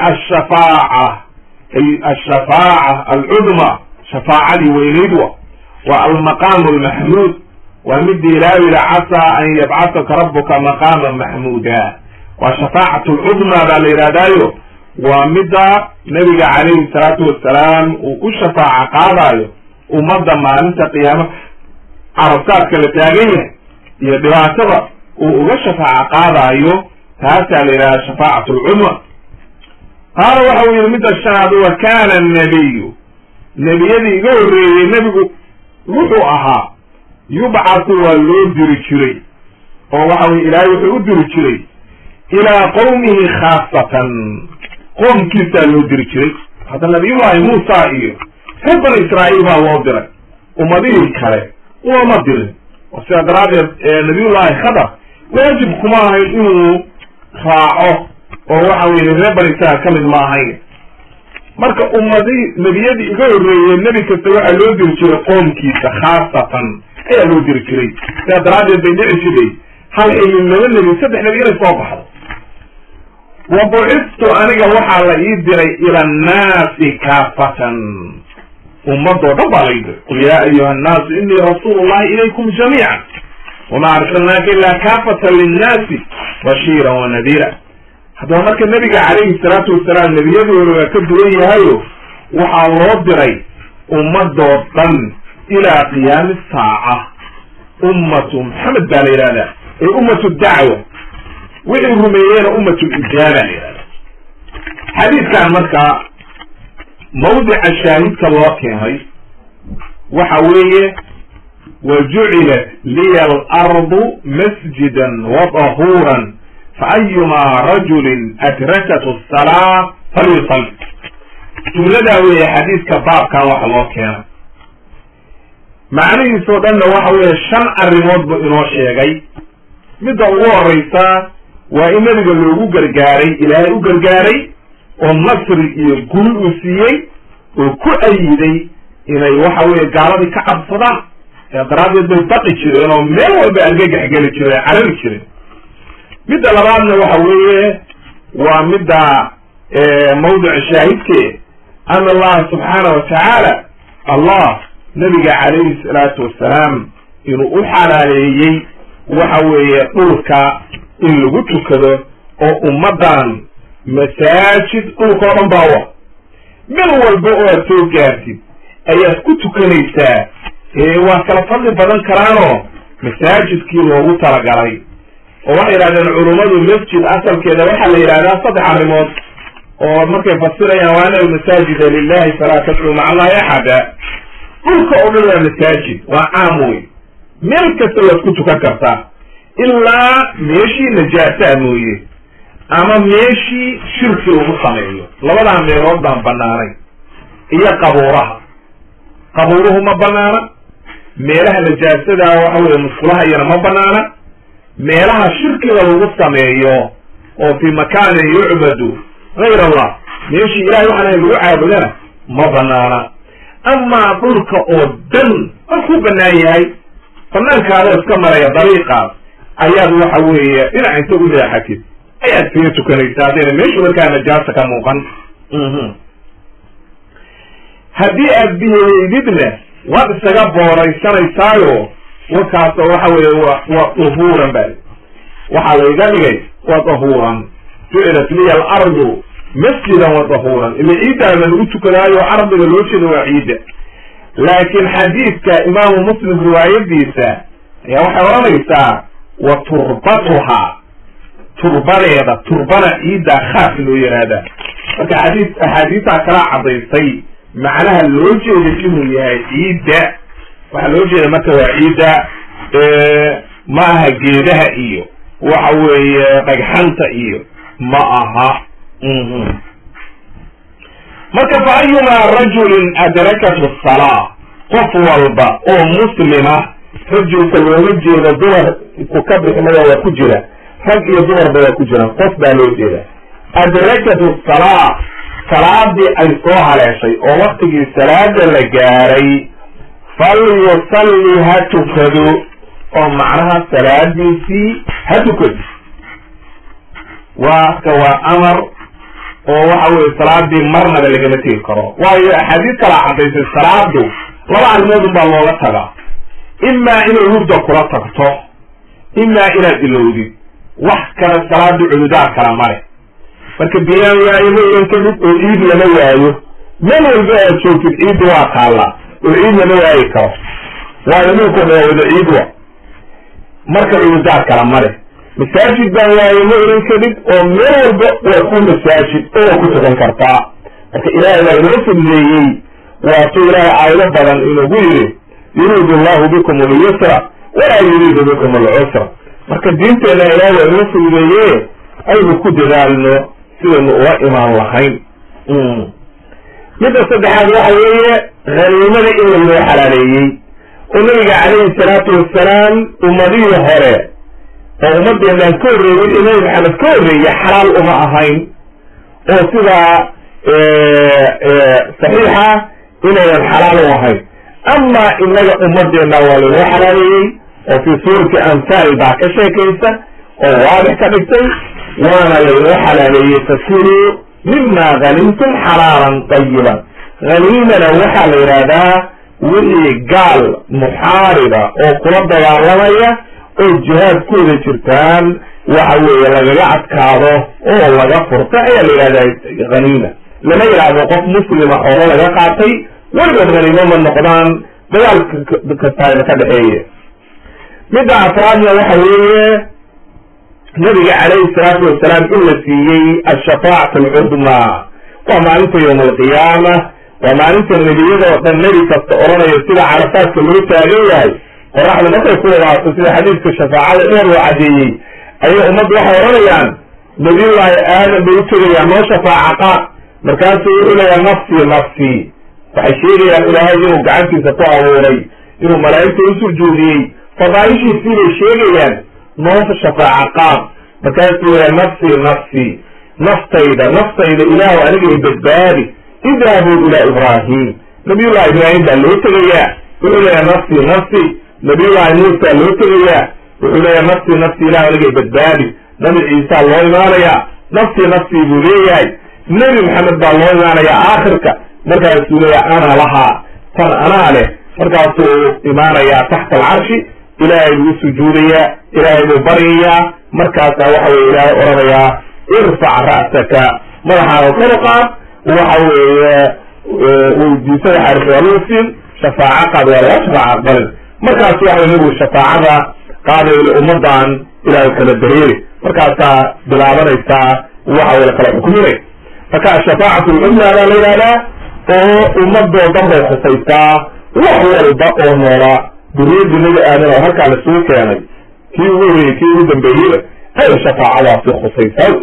الشفاعة العظمى شفاعة وينيدوا والمقام المحمود ومد لا عسى أن يبعثك ربك مقاما محمودا وشفاعة العظمى بالإرادايو ومد نبي عليه الصلاة والسلام وشفاعة قاضايو ومد ما أنت قيامة عرفتات كالتاقية يدواتها وشفاعة قاضايو هذا إلى شفاعة العظمى. قال وحوي مد الشهد وكان النبي نبي يقول النبي روحها يبعث والودر شري وحوي إلهي يودر شري إلى قومه خاصة قوم كيسا الودر شري هذا النبي الله موسى إيه حب إسرائيل وودر ومدير الكرة ومدير وسيدراد نبي الله خضر ويجب كما إنه خاعه وحوي ربنا كمل ما هي marka ummadii nabiyadii iga horeeyay nabi kasta waxa loo diri jiray qoomkiisa khaasatan ayaa loo diri jiray sadaraadeed bay dhici jiray hal ay laba nabi saddex nabi inay soo baxdo wa bu'ithtu aniga waxaa la ii diray ila naasi kaafatan ummadoo dhan baa la ii diray qul yaa ayuha nnaasu innii rasuulullahi ilaykum jamiican wamaa arsalnaaka illaa kaafatan linnaasi bashiiran wa nadiira haddaba marka nabiga calayhi salaatu wasalaam nebiyadooda waa ka duwan yahayo waxaa loo diray ummadoo dhan ilaa qiyaami saaca ummatu maxamed baa la yidhahdaa ee ummatu dacwa wixii rumeeyeyna ummatu ijaaba la yidhahda xadiidkan markaa mawdica shaahidka loo keenay waxa weeye wajucilat liya alardu masjidan wadahuuran فأيما رجل أدركته الصلاة فليصلي جملة هي حديث كباب كان واحد الله كان معنى سودان واحد شن الريموت بإنه شيء مدة الله رئيسا وإن نقول جرجاري إلى جرجاري والنصر يقول وسيء وكل أيدي إلى واحد قال كعب صدام يقرأ بالبقي شيء إنه ما هو بأرجع حاجة شيء على شيء مدة لبعضنا وحوية ومدة موضع شاهدك أن الله سبحانه وتعالى الله نبي عليه الصلاة والسلام إنه أحال عليه وحوية قلك إن لقلت كذا وأمدان مساجد قلك ورنباوة من هو البقوة توقاتي أي أسكت كنيسة وكالفضل بدن كرانو مساجد كيلو وطرق عليه وواحد إلى العلماء المسجد أصل كذا واحد إلى سطح الرموز وممكن يفسر يا وانا المساجد لله فلا تدعوا مع الله أحدا قلت أولو المساجد وعاموي ملك سوى كنت كرتا إلا ميشي نجاسة موي أما ميشي شرك ومصمعي لولا عم يرد عن بناري هي قبورهم بنارة ميلها نجاسة دا وحول المسكولها يرمى بنارة meelaha shirkiga lagu sameeyo oo fi makaan yu'badu ghayr Allah meeshii ilaahay waxaan lagu caabudana ma banaana ama dhulka oo dan ku banaayahay banaankaada iska maraya dariiqa ayaad waxa weeye dhinac inta u leexatid ayaad fiir tukanaysaa meeshii markaa najaasa ka muuqan haddii aad biyeydidna waad isaga booraysanaysaayoo وكاس وطهورا بل وحال يغني وطهورا جعلت لي الأرض مسجدا وطهورا اللي عيدا من قلت كلاي وعرض للوشد وعيدا لكن حديث كإمام مسلم رواية ديسا يا وحوانيسا وتربتها تربنا عيدا خاف له هذا حديث أكرا عضيسي معناها الوشد اللي هي عيدا وحلوجي لما توعيدا معها جيدها إيو وحوي قجحانتا إيو معها متى فأيما رجل أدركته الصلاة قفوا البا أو مسلمة رجل كالوجي لدور ككبر إنه يكجرة فجأة دور بلا كجرة قف بالوجي أدركته الصلاة صلاة دي ألقوها على شيء ووقت الصلاة لجاري فليصلي هتكدو ومعناها صلاة في هتكد وأمر وهو الصلاة دي مرنا لجنتين كرو وهي أحاديث كلا عديد الصلاة دو طبعا الموضوع بالله تبع إما إلى الوجود كرة إما إلى الإلودي وحكنا الصلاة دو علودات كلامه فكبيان يا إيمو يمكن العيد لما يأيه من البيع تشوف العيد واقع الله العيد لما يأيه كرو ويمكن العيد مركز علودات كلامه مساجد بان يا إيمو يمكن ومن البيع ويكون مساجد أو كتب كرطاء لكن إلهي لا ينسب لي وطول عائلة بلان إنه بيري يريد الله بكم اليسر ولا يريد بكم العسر marka diinteena ilaahay inoo fududeeyay aynu ku dadaalno sidaynu uga imaan lahayn midda saddexaad waxa weeye haniimada in loo xalaaleeyey oo nabiga calayhi salaatu wassalaam ummadihii hore oo ummadeenaan ka horreeyey inay maxamed ka horreeyey xalaal uma ahayn oo sidaa saxiixa inaynan xalaal u ahayn ama inaga ummadeena waa loo xalaaleeyey وفي سورة أمثال بعد كشاكيسة وواضح كبكتي وانا لله حلالية تسيروا مما غنمتم حلالا طيبا غنيمة لو حل إرادة واللي قال محاربة وقرب ديالمية والجهاد كل شركان وحوي لغلعت كاره والله غفر فهي الإرادة غنيمة لما يلعب وقف مسلم أولا لغاقاتي ولقد غنيمة من نقضان ديال كتائر كبحية مدى أفرادنا وحوية نبي عليه الصلاة والسلام إلا فيه الشفاعة العظمى وما أنت يوم القيامة وما أنت النبي والنبي تستقرون يصير عرفات كله تاغيه ورحمة الله يقول الله تصير حديث الشفاعة الأمر وعديه أي أمد وحوريان نبي الله آدم بيوتر يا ما شفاعة مركانته يقول يا نفسي فحشيري يا إلهي وقعنتي ستطاوري إنه ملايكة يسجودي فضائشي فيه الشيء يعني نوف الشفاعة قام فكانت يا نفسي نفسي إله وأنجي بالباري اذهبوا إلى إبراهيم نبي الله إبراهيم ده اللي يتغيى يقول يا نفسي نبي الله موسى اللي يتغيى يقول يا نفسي إله وأنجي بالباري نبي عيسى الله يمانيا نفسي بوليا نبي محمد ده الله يمانيا آخرك مركز سوريا أنا لها فأنا عليه مركز إمانيا تحت العرش إلهي السجودية إلهي البرية مركز وحوي إلهي أرضية ارفع رأسك مرحا وطرقا وحوي وجيسي حرف ولوسين شفاعة قد ولا شفاعة قبل مركز وحوي نبو الشفاعة قادة الأمضان إلهي كالدريري مركز بلابان إساء وحوي لك الحكميري فكا الشفاعة الأمة لا لا لا ومضوا ضمن الحسيسة وحوي البقى ونورا بريد بني آدم وهرك على السوق يعني كيو دنبهيرة هاي الشفاعة في خصيصة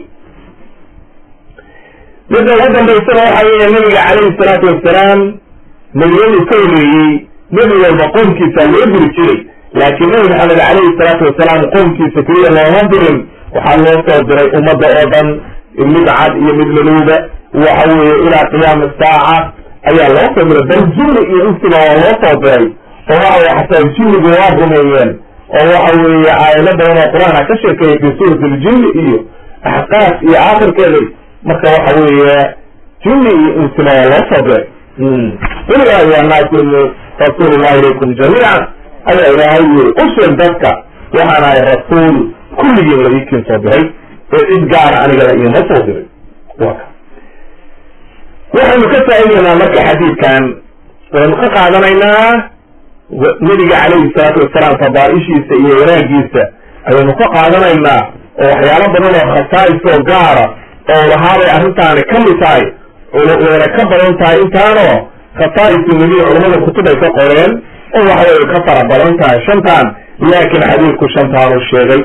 لذا هذا بيصير حقيقة النبي عليه الصلاة والسلام مليون كوري نبي المقوم كيسا يدري شيء لكن النبي محمد عليه الصلاة والسلام قوم كيسا كريا الله نظرم وحلوه صدري أمد أيضا المدعاد يمد لنوبة وحوي إلى قيام الساعة أي الله صدري بل جمع ينسل الله صدري وهو حتى يشيل جوابهم ايان وهو عائلة بين القرآن كشكي في سورة الجن ايه احقاق ايه آخر كذي مكة وهو جن انسنا الله صبر قل يا ايها الناس رسول الله اليكم جميعا انا الهي اسر دكا وانا الرسول كل يوم يمكن صبري إذ قال أنا قال ما صبري وحن كتائنا لك حديث كان ونقع علينا نبي عليه الصلاة والسلام فضائشي سيئراجيسة أي نقع علينا وحيانا بنا خصائص وقارة وهذا أهنتاني كم تاي ونكبر انتاي انتانو خصائص النبي علماء الكتب يتقرين وهو يكفر بلانتاي شمتان لكن حديثك شمتان الشيغي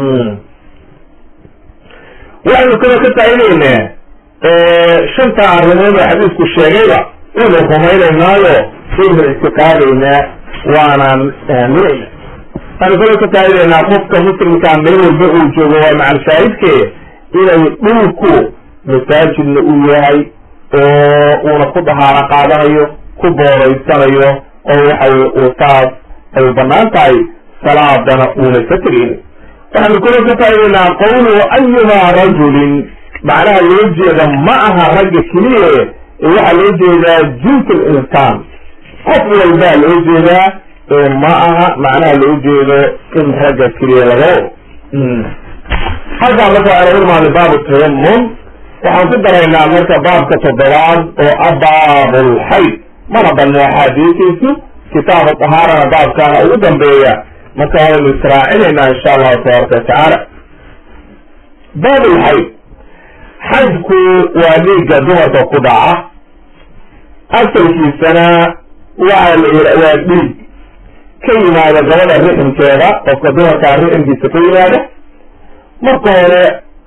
وحن كنا كتائلين شمتان رمضان حديثك الشيغي إنه خمين النايو فيه الاستقالينا وانا مرئنا أنا كنت تعالي أن أخفك مسلم كان بين البقو الجوغوة مع الشاهد كي إلى يقولكو مساجد نقوليهاي ونقضها رقادايو كبور يستغيو وحي وصاف البنانتاي صلاة دانا أولى سترين waxaanu kula ka faa'idaynaa qawluhu ayumaa rajulin macnaha loo jeeda ma aha ragga keliye waxaa loo jeedaa jins alinsaan qof walbaa loo jeedaa ma aha macnaha loo jeedo in ragga keliya laga halkaa marka ana urmaada baabu tayamum waxaan ku daraynaa marka baabka 7aad oo ah baabulxayd mana badno axaadiisiisu kitaabu tahaarana baabkaana ugu dambeeya marka waanu israacinaynaa insha allahu tabaaraka watacaala baabulxayd xaydku waa dhiigga dumarka ku dhaca asalkiisana waa dhiig ka yimaada gabadha riximkeeda qofka dumarkaa riximkiisa ka yimaada marka hore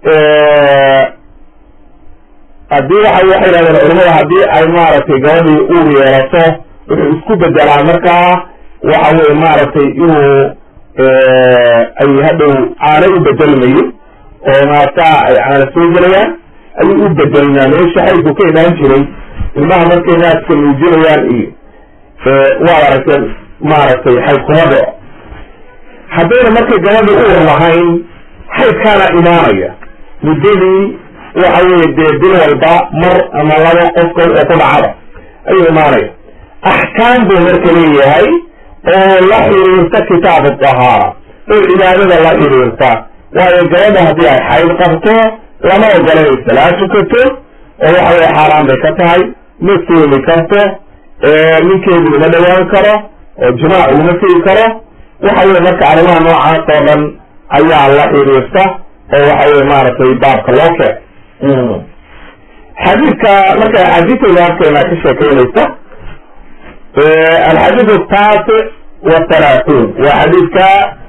haddii waxay yidhahdeen culamada haddii ay maaragtay gabadhii uur yeelato wuxuu isku bedelaa markaa waxa weye maaragtay inuu ay hadhow caano u bedelmayo oo maasaa ay caano soo gelayaan ayuu u bedelmaa meesha xaydku ka imaan jiray ilmaha markay naaska nuujinayaan iyo waad aragteen maaragtay xayd kuma dhaco haddayna markay gabadhii uur lahayn xaydkaana imaanaya muddadii waxa weye dee bil walba mar ama laba qofka oo ku dhacada ayuu imaanaya axkaam buu marka leeyahay oo la xiriirta kitaabu tahaara oo cibaadada la xiriirta waayo gabadha haddii ay xayd qabto lama ogola inay salaad tukato oo waxa weye xaaraan bay ka tahay ma soomi karto ninkeedu uma dhawaan karo oo jimaac uma tegi karo waxa weye marka arrimaha noocaas oo dhan ayaa la xiriirta oo waxa weye maaragtay baabka loo keen xadiidka marka axaadiistayda halkeena ka sheekeynaysa alxadiid ataasic wathalaathuun waa xadiidka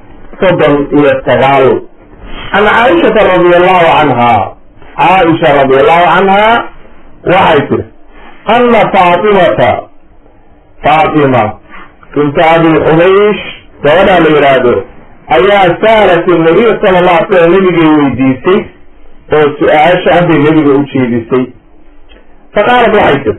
39 can caaishata radi allahu canha caaisha radi allahu canha waxay tiri ana faatima binta abi xubaysh gabadhaa la yidhaahdo ayaa saalat nabiy sala alla alay slam nabigay weydiisay oo su-aasha hadday nebiga u jeedisay faqaalat waxay tiri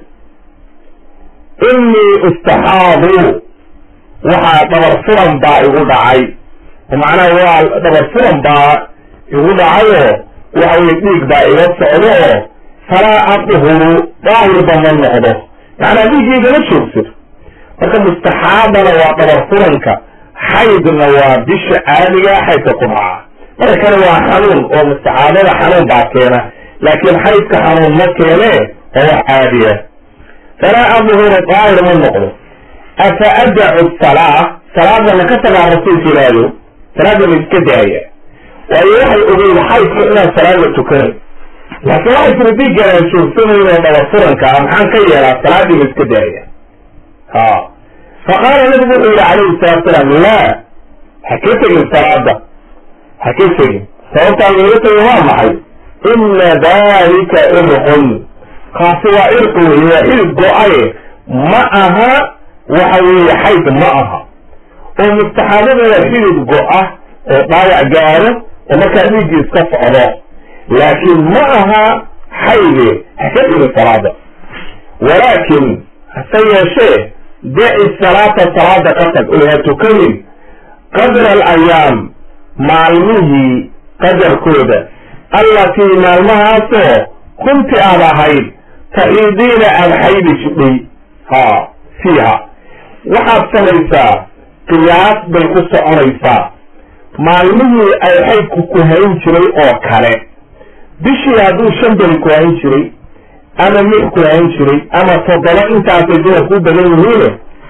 inii istaxaadu waxaa dhabar furan baa igu dhacay macnaha waa dhabar furan baa igu dhacayoo waxa weye dhiig baa iga socdo oo falaa adhuru daahirba ma noqdo macnaha dhiigiigama joogsado marka mustaxaadana waa dhabar furanka xaydna waa bisha caadiga xaydka ku dhaca marka kale waa xanuun oo mustaxaadada xanuun baa keena laakiin xaydka xanuun ma keene oo wax caadiya falaa adhuru daahir ma noqdo afa adacu salaa salaadana ka tagaa rasuulka ilaayo salaadana iska daaya waayo waxay ogeyn xaydka inaan salaada tukanay laakiin waxay tiri dhiigganaan joogsanayno dhabar furanka maxaan ka yeelaa salaadiina iska daaya faqaala nabigu wuxuu yihi calayhi salaatu salaam laa ha ka tegin salaada ha ka tegin sababtaan looga tegin waa maxay ina dalika irqun kaasi waa irqi wey waa irig go-aye ma aha waxa weeye xayd ma aha oo mustaxaadada waa xidid go-a oo dhaawac gaaro oo markaa dhiiggii iska socdo laakiin ma aha xayde ha ka tegin salaada walaakin hase yeeshee daci salaata salaada ka tag oo ha tukanin qadra alayaam maalmihii qadarkooda allatii maalmahaasoo kunti aad ahayd ta'iidiina aada xaydi jidhay fiiha waxaad samaysaa qiyaas bay ku soconaysaa maalmihii ay xaydku ku hayn jiray oo kale bishii hadduu 5 beri ku hayn jiray ama 6 ku hayn jiray ama 7 intaasay dumarku u badan yihiine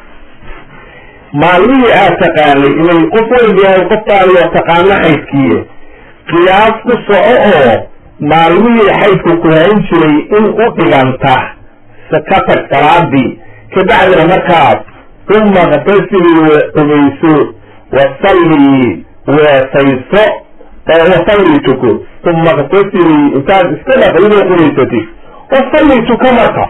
maalmihii aad taqaanay inay qof weyn yahay qoftaaniyoo taqaano xaydkiiye qiyaas ku soco oo maalmihii xaydku ku hayn jiray in u dhiganta ka tag salaadii kabacdina markaas uma qtasilii qubayso wasallii weesayso wasallii tuko uma qtasilii intaad iska dhaqidoo qubaysatid wasallii tuko marka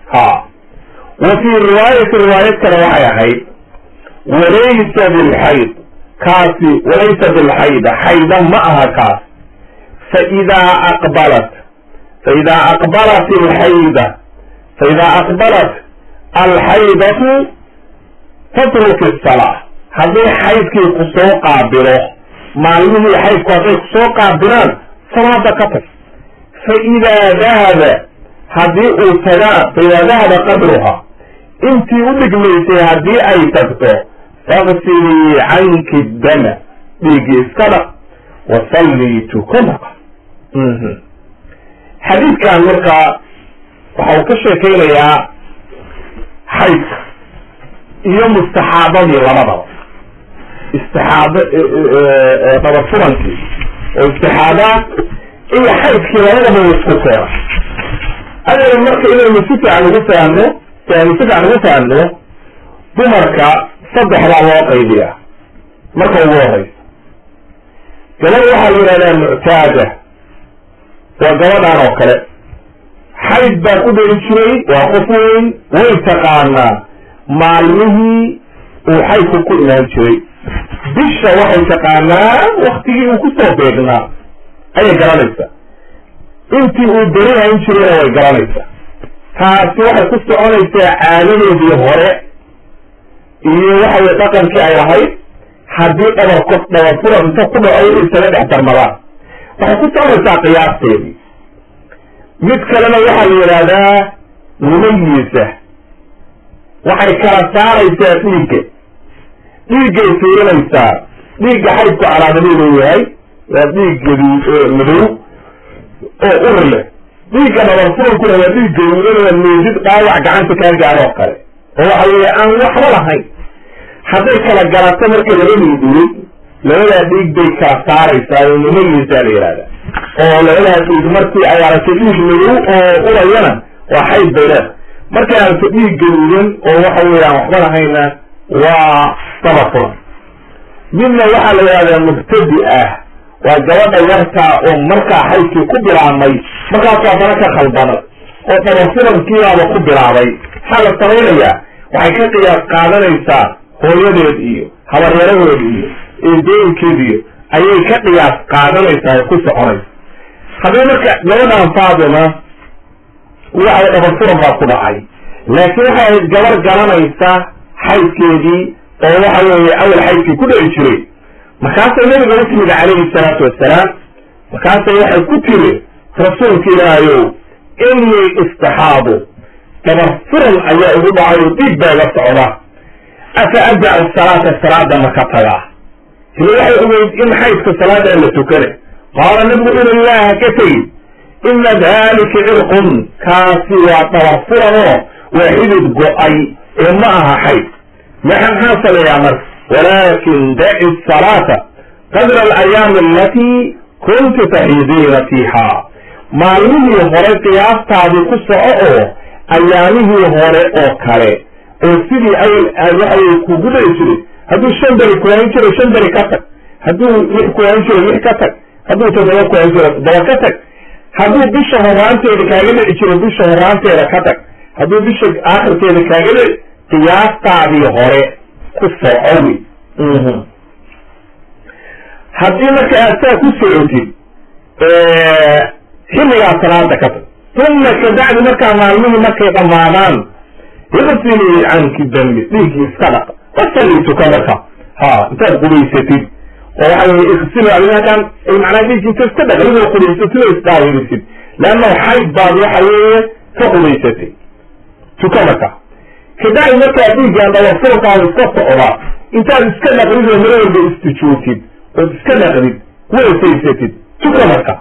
wa fii riwaayati riwaayad kale waxay ahayd walaysa bilxayd kaasi walaysa bilxayda xayda ma aha kaas faidaa aqbalat alxayda faida aqbalat alxaydatu tatruki salaa haddii xaydkii ku soo qaabilo معلومه حيث قاطعك سوق عبدالان صلاة كتف فإذا ذهب هذه الصلاة فإذا ذهب قدرها انت ودك ليس هذه أي تبتو فاغسلي عنك الدم بيجي الصلاة وصلي تكمق حديث كان مرقى وحوكشة كينا يا حيث يوم استحاضة لرمضان استحاضة تبصرنتي واستحاضة إيه حيث كلا هذا من السكرة أنا المركة إلى المسيطة عن غفة عنه المسيطة عن غفة عنه بمركة صدح العواقع بها مركة الله كلام واحد من المعتادة وقواد عن وكلا حيث باقود الشيء وخفوين ويتقعنا معلومه وحيث كل الشيء بشا وحي تقعنا وقته وكسو بيغنا أي قرانيسا انتي ودريها انشرينا وقرانيسا هاتي وحي كسو عنيسا عالمي دي هوري iyo waxa way dhaqankii ay ahayd hadii qabar qof dhawafura inta ku dhaco ay sanad xtarmadaan waxa ku taayay qiyaasteedii mid kalena waxa la yiraahdaa mumayyiza waxay kala saaraysaa dhiigga fiirinaysaa dhiigga xaydku calaamadiisu yahay waa dhiigga madow oo urle dhiigga dhawafurku waa dhiigga weyn meedid dhaawac gacanta ka gaaro kale وهي أن وحولها هذا كلا جرت مركز لمن لولا ديك ديك كاري سايو مميز على هذا أو لولا ديك مركز على سبيل ملو أو قرينا وحيد بينه مركز على سبيل جنون أو وحولها هنا وطرفه مما يحل هذا مبتدئة والجواب يركع ومركز حيث كبر عمي مركز تعبرك خلبنا وطرفنا كيا وكبر عمي حالة طويلة وحكي قياس قادنيسا هو يديد إيو هور يرغب إيو إيدين كيديو أي كقياس قادنيسا يقص عنيس خبيرك لولا أنفاضنا وحي أبصر ما قضعي لكن وحي الجوار قادنيسا حيث كيدي وحي أول حيث كل عشرين مخاصة النبي رسول عليه الصلاة والسلام مخاصة وحي كتير رسول كلا يو إني استحاضه تبصرا أيها الربع يطيب وصعنا أتأدع الصلاة مكتبا فلوحي أميد إن حيث الصلاة اللي تكره قال نبو إلى الله كثير إن ذلك عرق كاسي وتبصرا وحيد القعي إماها حيث نحن حاصل يا مر ولكن دع الصلاة قدر الأيام التي كنت تحيدين فيها معلومي هريك يفتع بقصة أيامه هوري أو كاري أو سيدي أي كوبودا يشري هدو شندري كوين شري شندري كتك هدو كوين شري لح كتك هدو تدوى كوين شري دوا كتك هدو بيش هورانتي لكاغل يشري بيش هورانتي لكتك هدو بيش آخر تي لكاغل قياس تعبي هوري كسر أوي هدو لك أسا كسر أوتي حلي صلاة كتك ثم كدعد مكة معلومة مكة ضمانان يغسلي عنك الدم ليك السلق وصليتك مكة انت قليستي وحي يغسلوا عليها كان المعنى ديك تستدق لذا قليستي ويستاهل لأنه حيث بعض وحي كقليستي تكمكة كدعد مكة ديك عند وصلت على الصفة أولا انت تستدق لذا مرور باستشوتي وتستدق لذا ويستيستي تكمكة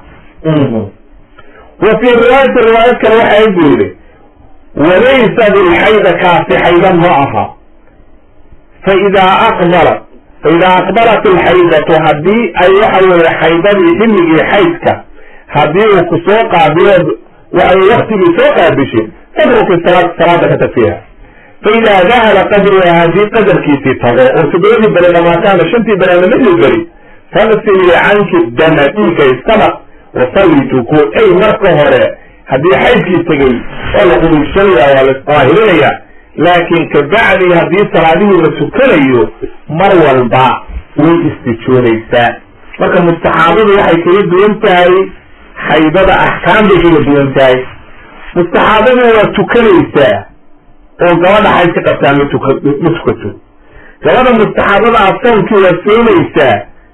وفي الرواية كالوحي يقول وليس بالحيض كافي حيضا معها فإذا أقبلت الحيضة هدي أي وحي حيضا يتمي حيضك هدي وكسوقع بيض وأي وقت بسوقع بشيء تدرك الصلاة كتفيها فإذا ذهل قدرها هذه قدر كيسي تغو وسبيني بلما ما كان شنتي بلما مثل الجري فنسي عنك الدم إيكا يستمق وصليتكو أي مركة هراء هذه حيث يستقل والله الشريعة والإسطاهرية لكن كبعلي هذه صلاة وسكريو مروى الباع والاستشوريساء لكن مستحاضر يحي كريد وينتهي حيبدا أحكام بكريد وينتهي مستحاضر وسكريساء وقوانا حيث قبتان متكتو قوانا مستحاضر أصلا كوسيليساء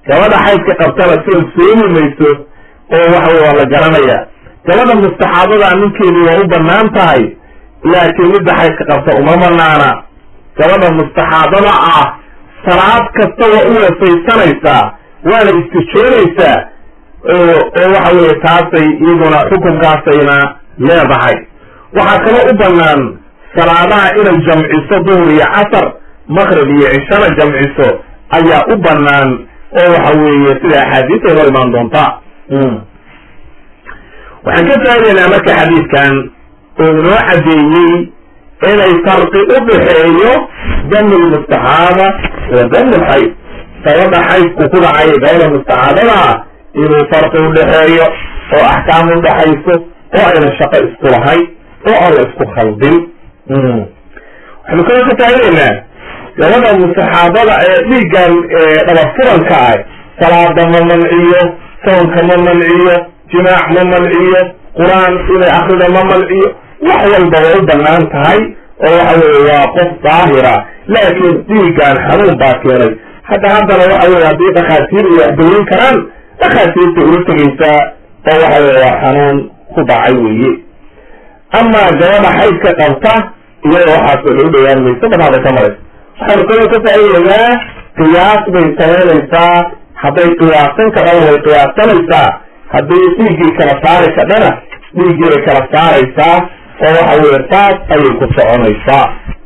gabadha xaydka qabtana sida soomi mayso oo waxa weye waa la garanaya gabadha mustaxaadada ninkeedu waa u banaan tahay laakiin midda xaydka qabta uma banaana gabadha mustaxaadada ah salaad kasta waa u weesaysanaysaa waana istijoonaysaa oo waxa weye taasay iyaduna xukunkaasayna leedahay waxaa kaloo u banaan salaadaha inay jamciso duhur iyo casar maqrib iyo cishana jamciso ayaa u banaan oo waxa weeye sida axaadiis ay noo imaan doontaa waxaan ka faa'idaynaa marka xadiidkan oo inoo cadeeyey inay farqi u dhaxeeyo dam lmustaxaada wa dam lxayd gabadha xaydku ku dhacay gabadha mustaxaadada inuu farqi udhaxeeyo oo axkaam udhaxayso oo ayna shaqo isku lahayn oo aan la isku khaldin waxaynu kaloo ka faa'idaynaa gabadha mustaxaadada ee dhiiggan dhabarfuranka ah salaada ma manciyo soonka ma manciyo jimaac ma manciyo qur-aan inay akrida ma manciyo wax walba way u banaan tahay oo waxa weye waa qof daahira laakiin dhiiggan xanuun baa keenay haddana waxa weye haddii dhakhaatiir ay waxdaweyn karaan dhakhaatiirta ula tegaysaa oo waxa weye waa xanuun ku dhacay weye ama gabadha xaydka qabta iyada waxaas way loo dhawaan mayso banaada ka maraysa waxaynu kaloo ka faa'idaynaa qiyaas bay samaynaysaa hadday qiyaasan karaan way qiyaasanaysaa hadday dhiiggii kala saari kadhana dhiiggii bay kala saaraysaa oo waxa weye saas ayay ku soconaysaa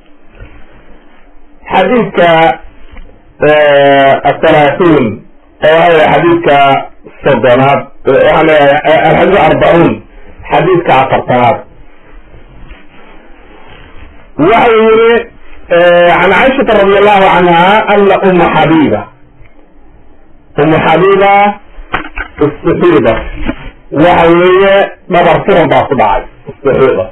xadiidka athalaathuun oo waxa weye xadiidka soddonaad waxaa leeyahay alxadiid arbacuun xadiidka afartanaad waxa yiri can caaishata radi allahu canha ana uma xabiba istixiida waxa weeye dhabar furan baa ku dhacay istixiida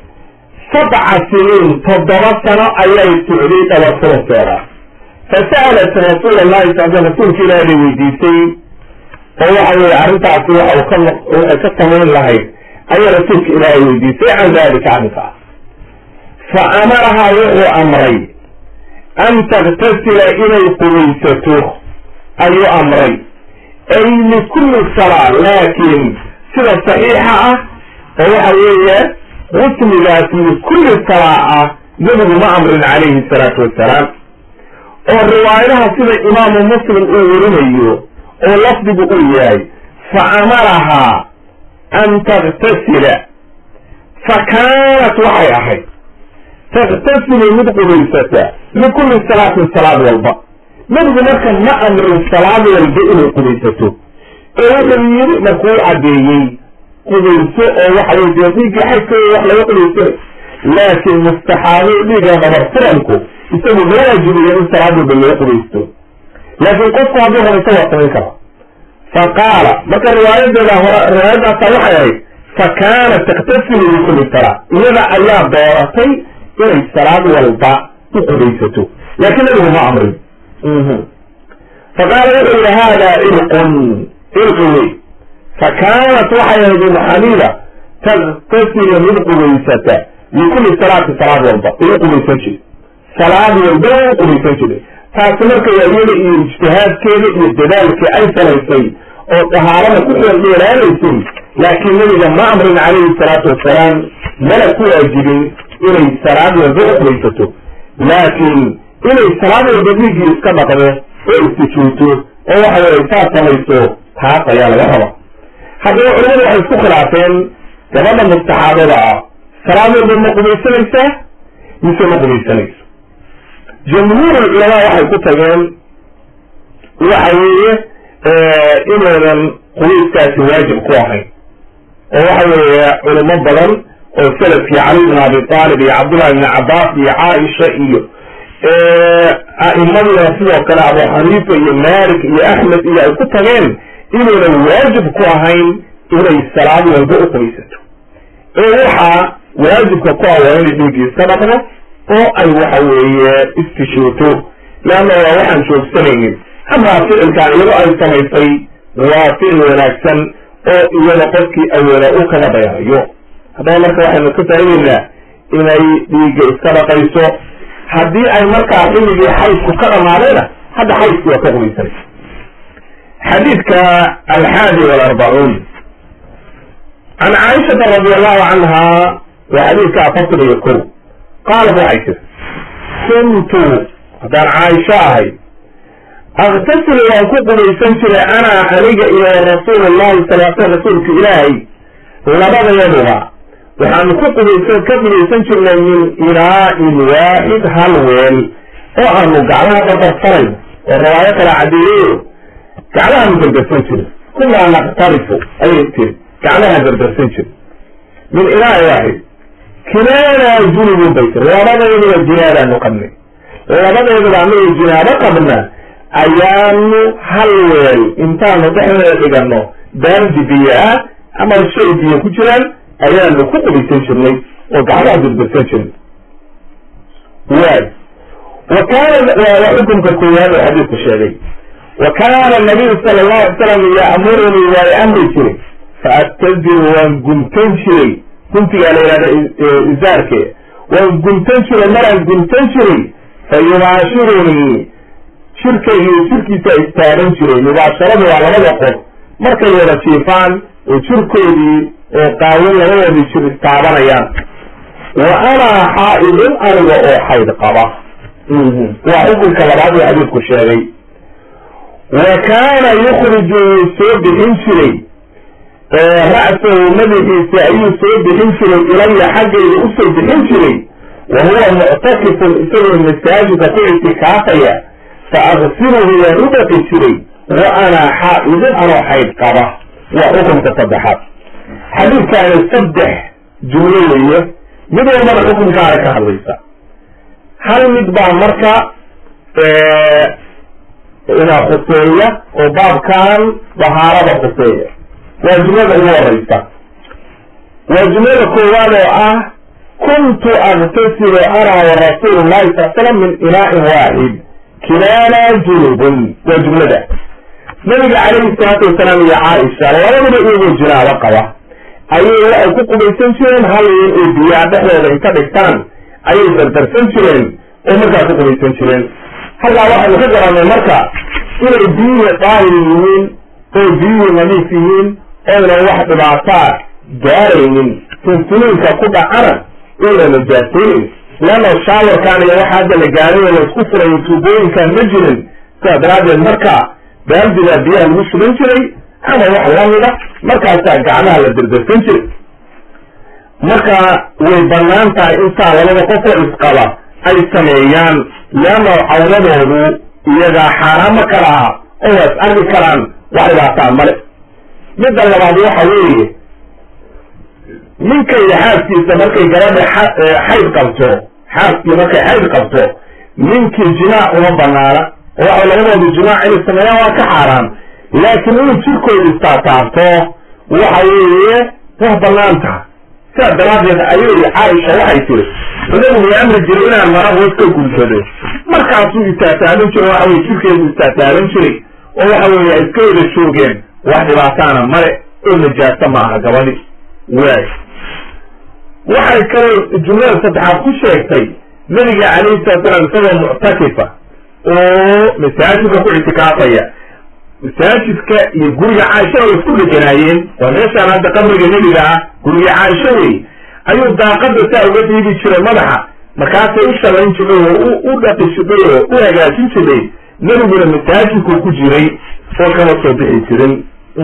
7 siniin 7 sano ayay socday dhabar furankeeda fasa'alat rasuul allahi sal rasuulka ilaahay weydiisay oo waxa weye arrintaasi waxay ka samayn lahayd ayaa rasuulka ilaahay weydiisay can dalika arrinka fa amaraha wuxuu amray an taktasila inay qubaysato ayuu amray ay likulli salaa laakiin sida saxiixa ah oo waxa weeye qusligaas likulli salaa ah nabigu ma amrin calayhi salaatu wassalaam oo riwaayadaha sida imaamu muslim uu werinayo oo lafdigu uu yahay fa amaraha an taktasila fa kaanat waxay ahayd taktasilu mid qubaysata likulli salaatin salaad walba nabigu marka ma amrin salaad walba inay qubaysato ee wuxuu yiri markuu cadeeyey qubayso oo waxa weye dee dhiiggii xaydkooda wax laga qubaysanayo laakiin mustaxaabo dhiiga dhabar furanku isagu ma waajibiyo in salaad walba laga qubaysto laakiin qofku hadduu horayso waa samayn kara fa qaala marka riwaayadaasa waxay ahayd fa kaanat taktasilu likulli salaa iyada ayaa dooratay inay salaad walba ku qubaysato laakiin nabigu ma amrin faqaala wuxuu yihi hada irqi wey fakaanat waxay ahayd maxamida taktasilu mid qubaysata likulli salaati salaad walba ugu qubaysan jire salaad walba ugu qubaysan jire taasi marka waa iyada iyo ijtihaadkeeda iyo dadaalkii ay samaysay oo dahaarada ku dheeraanaysay laakiin nabiga ma amrin calayhi salaatu wassalaam mana ku waajibin inay salaad walba u qubaysato laakiin inay salaad walba dhiiggii iska dhaqdo oo istijuuto oo waxa weye saas samayso taas ayaa laga raba haddaba culimadu waxay isku khilaafeen gabadha mustaxaadada ah salaad walba ma qubaysanaysaa mise ma qubaysanayso jumhuurulculamaa waxay ku tageen waxa weeye inaynan qubayskaasi waajib ku ahayn oo waxa weeye culimo badan oo salafkii cali bin abi taalib iyo cabdullahi ibni cabbaas iyo caaisha iyo a'imaduna sidoo kale abu xaniifa iyo malik iyo axmed iyo ay ku tageen inaynan waajib ku ahayn inay salaad walba u qubaysato ee waxaa waajibka ku ah waa inay dhiiggii iska dhaqdo oo ay waxa weeye istishooto leanna waa waxaan joogsanaynin amaa ficilkaan iyado ay samaysay waa ficil wanaagsan oo iyada qofkii awooda u kaga dayanayo haddaba marka waxaynu ka faa'idaynaa inay dhiigga iska dhaqayso haddii ay markaa xilligii xaydku ka dhamaadayna hadda xaydkii waa ka qubaysanaysa حديث ال41 عن عائشة رضي الله عنها وحديث فصل يكون قالت عائشة كنت هذا عائشة اغتسل وانكب بيسنشر انا عليك الى رسول الله صلى الله عليه وسلم رسولك الهي ولبدا يدها وانكب بيسنشر من إناء واحد هلوين وأنه قعلها بطفرين والروايات العديدة قعلها من بيسنشر كلها نقترفوا اي اكتب قعلها بيسنشر من إناء واحد كلانا جنوب البيت ولبدا يدها الجنابة نقمني ولبدا يدها عمل الجنابة قبلنا ayaanu hal weel intaanu dhexdeeda dhigano daandi biyaa ama shay biyo ku jiraan ayaanu ku qubaysan jirnay oo gacmaha dirdirsan jirnay waay wa xukunka koowaad oo xadiidku sheegay wa kaana nabiyu sala allahu alay salam ya'murunii waa amri jiray faataziru waan guntan jiray guntigaa la yihahda izaarke waan guntan jiray maraan guntan jiray fayubaashirunii shirkaygi shirkiisa istaagan jiray mubaasharadu waa labada qof markay wada jiifaan oo jirkoodii oo qaawan labadoodii shir istaabanayaan wa anaa xaa'idun aniga oo xayd qaba waa xukunka labaad ee xadiidku sheegay wa kaana yukhriju soo bixin jiray ra'sahu madaxiisa ayuu soo bixin jiray ilaya xaggayda u soo bixin jiray wa huwa muctakifun isagoo masaajidka ku ictikaafaya فأغسله وربك الشري وأنا حائض أنا حيض قرى وحكم تصدحات حديث كان يصدح جملية مدى مرة حكم كان كهريسة هل مدبع مركة إلى خصوية وباب كان ظهارة خصوية وجملة هو الرئيسة وجملة كوالو كنت أغتسل أنا ورسول الله صلى الله عليه وسلم من إناء واحد كلانا جنوب وجملة نبي عليه الصلاة والسلام يا عائشة ولا نبي جنابة قوة أيه أكوكو بيسنشرين هل البياء بحر الانتبكتان أيه سنترسنشرين ومركا أكوكو بيسنشرين هل واحد نخجر عن المركا إلى الدين طاهرين أو الدين نميسيين أو لو واحد بعطاء جارين تنسلين كقبع عرب إلى نجاتين لأن الشاور كان يروح هذا اللي ولا الكفر يتوبون كان مجرم فبراد المركع بأنزل بيها المسلمين شري أنا واحد لامنا مركع ساقعناها للدردسين شري مركع والبنان تاع إنسان ولا كفر إسقالة أي سمعيان لأن أولاده إذا حرام كرها أو أسأل كرام واحد أعطى ملك مثل لبعض حوالي منك يحاسي سمركي جرام حيث قبطه حاسي مركي حيث قبطه منك الجناع ومبنانا وعلى الجناع إلى السماء وكحرام لكن إنه تلكو يستطعطه وحواليه وهبنانتها سأدراد أيوري عائشة وحيثير ولنه يأمر الجرينا المرأة ويسكو كل شده مركعصو يستطعلون شري وحوالي تلكو يستطعلون شري وحوالي يسكو الشوقين واحد بعطانا مرأة إنه جاسة معها قوالي واي waxay kale jumlada saddexaad ku sheegtay nabiga calayhi salaatu wasalaam isagoo muctakifa oo masaajidka ku ictikaafaya masaajidka iyo guriga caaisha way isku dheganaayeen waa meeshaan hadda qabriga nebiga ah guriga caaisha wey ayuu daaqada saa uga dhiibi jiray madaxa markaasay u shalayn jiray oo u dhaqi jiray oo u hagaajin jiray nebiguna masaajidku ku jiray oo kama soo bixi jirin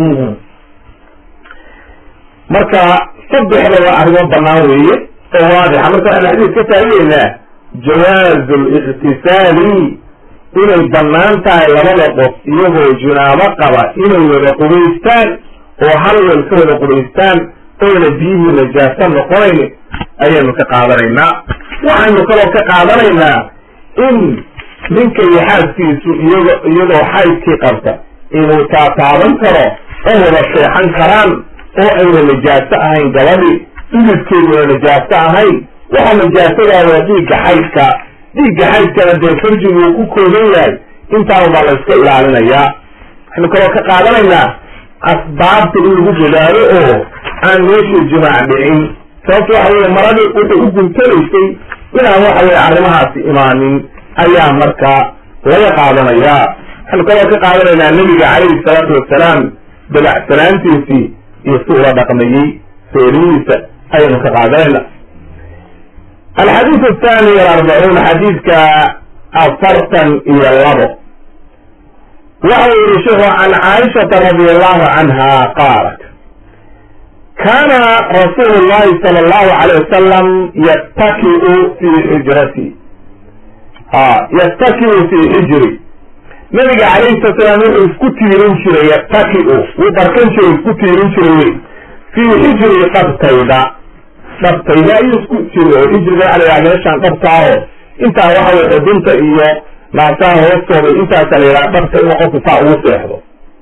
marka صدحنا وأهوان بناوية واضح مركا الحديث كتابينا جواز الاغتسال إلى البنان تاعي لملقف يهو جنابة قبا إلى القبيستان وحلو الكون القبيستان إلى بيه نجاسة نقوين أي متقابلين وعن مطلب كقابلين إن منك يحاسس يدو حيث كي قبطة إنه تعطابن كرو أهو الشيحان كرام oo ayna najaaso ahayn gabadhi hilibkeeduna najaaso ahayn waxa najaasada waa dhiigga xaydkana dee farjigu uu ku kooban yahay intaanu baa la iska ilaalinayaa waxaynu kaloo ka qaadanaynaa asbaabta in lagu dadaalo oo aan meesha jimaac dhicin sababto waxa weye maradii wuxuu u guntanaysay inaan waxa weye arrimahaasi imaanin ayaa markaa laga qaadanayaa waxaanu kaloo ka qaadanaynaa nabiga calayhi salaatu wasalaam dabacsanaantiisii iyo si ula dhaqmayey soorihiisa ayaynu ka qaadanayna. alxadiid athani والarbacuun xadiidka 42 waxa uu yihi sheikhu can caaishata radi allahu canha qaalat kana rasuulu llahi sala allahu alayh wasalam yattakiu fi xijrati yattakiu fi xijri nabiga calayhi salatu salaam wuxuu isku tiirin jiray yattakiu wuu barkan jiray isku tiirin jiray fii xijri dhabtayda ayuu isku jiray oo xijriga waxa la yidhaha meeshaan dhabtaaho intaa waxa way xudunta iyo naasaha hoostooda intaasa la yidhaha dhabta inuu qofku saa ugu seexdo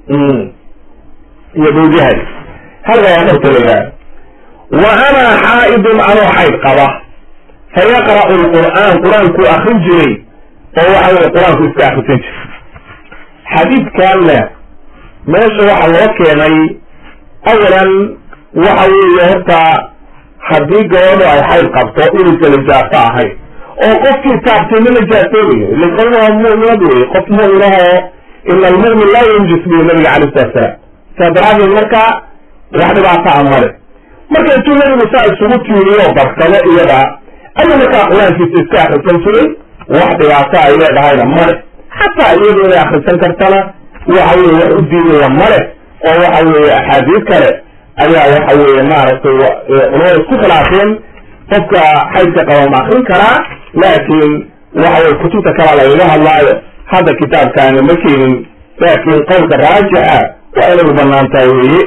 iyo bowjahay halka ayaa dhabta la yidhaha wa ana xaa'idun anoo xayd qaba fayaqra'u lqur'aan qur-aankuu akrin jiray oo waxa weye qur-aanku iska akrisan jiray xadiidkanna meesha waxa loo keenay awalan waxa weeye horta haddii gabadho ay xayd qabto inaysa najaaso ahayd oo qofkii taabtay ma najaasoobayo ila qolaa mu'minad wey qof mu'minahoo ina almu'min laa yunjis bihi nabiga calayh salatu salaam saa daraadeed marka wax dhibaataa male marka intuu nabigu saa isugu tiiriyo barkado iyada ayuu markaa qur-aankiisa iska akrisan jiray wax dhibaato ay leedahayna male xataa iyadu inay akrisan kartana waxa weye wax u diidaya male oo waxa weeye axaadiis kale ayaa waxa weeye maaragtay culamada isku khilaafeen qofka xaydka qaba ma akrin karaa laakiin waxa weye kutubta kalaa lagaga hadlaayo hadda kitaabkaani ma keenin laakiin qowlka raajixa waa inay u banaan tahay weye.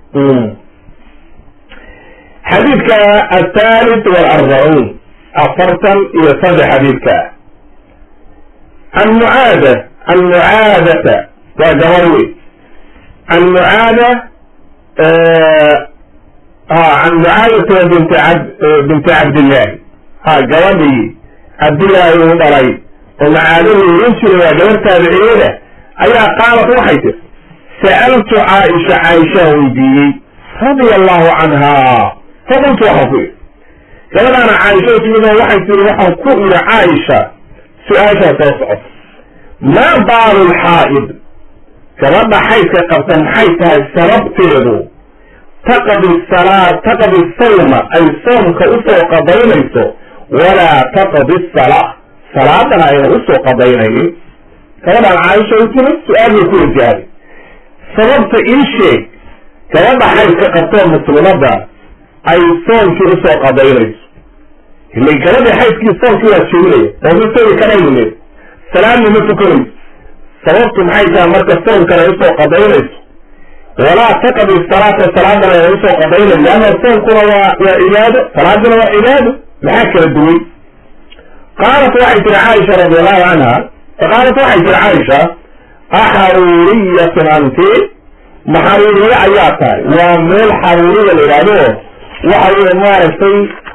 xadiidka athalith والarbacuun 43 xadiidka annucaadata waa gabar wey can mucaadata binti cabdillahi gabadhii cabdillaahi uu dhalay oo macaado la oran jiray waa gabar taabiciyada ayaa qaalat waxay tiri sa'altu caaisha weydiiyey radia allahu canha faqultu waxaan ku idhi gabadhaana caaisha timida waxay tiri waxaan ku idhi caaisha su-aashaa soo socoto maa baalu lxaa'id gabadha xaydka qabta maxay tahay sababteedu taqdi sawma ay soomka usoo qadaynayso walaa taqdi salaa salaadana ayna usoo qadaynaynin gabadhaan caaisha u timid su-aal bay ku wajahday sababta ii sheeg gabadha xaydka qabtoo muslimadda ay soomkii usoo qadaynayso ilay gabadhii xaydkii soomkii waa jebinaya oo ma soomi karayne salaadna ma tukanayso sababtu maxay tahay marka soomkana ay usoo qadaynayso walaa taqdi salaata salaadana ay usoo qadaynayn leanna soomkuna waa cibaado salaaduna waa cibaado maxaa kala duway qaalat waxay tiri caaisha radi allahu canha faqaalat waxay tiri caaisha axaruuriyatun anti maxaruuriye ayaa tahay waa meel xaruuriya la yidhaahdo waxa weye maaragtay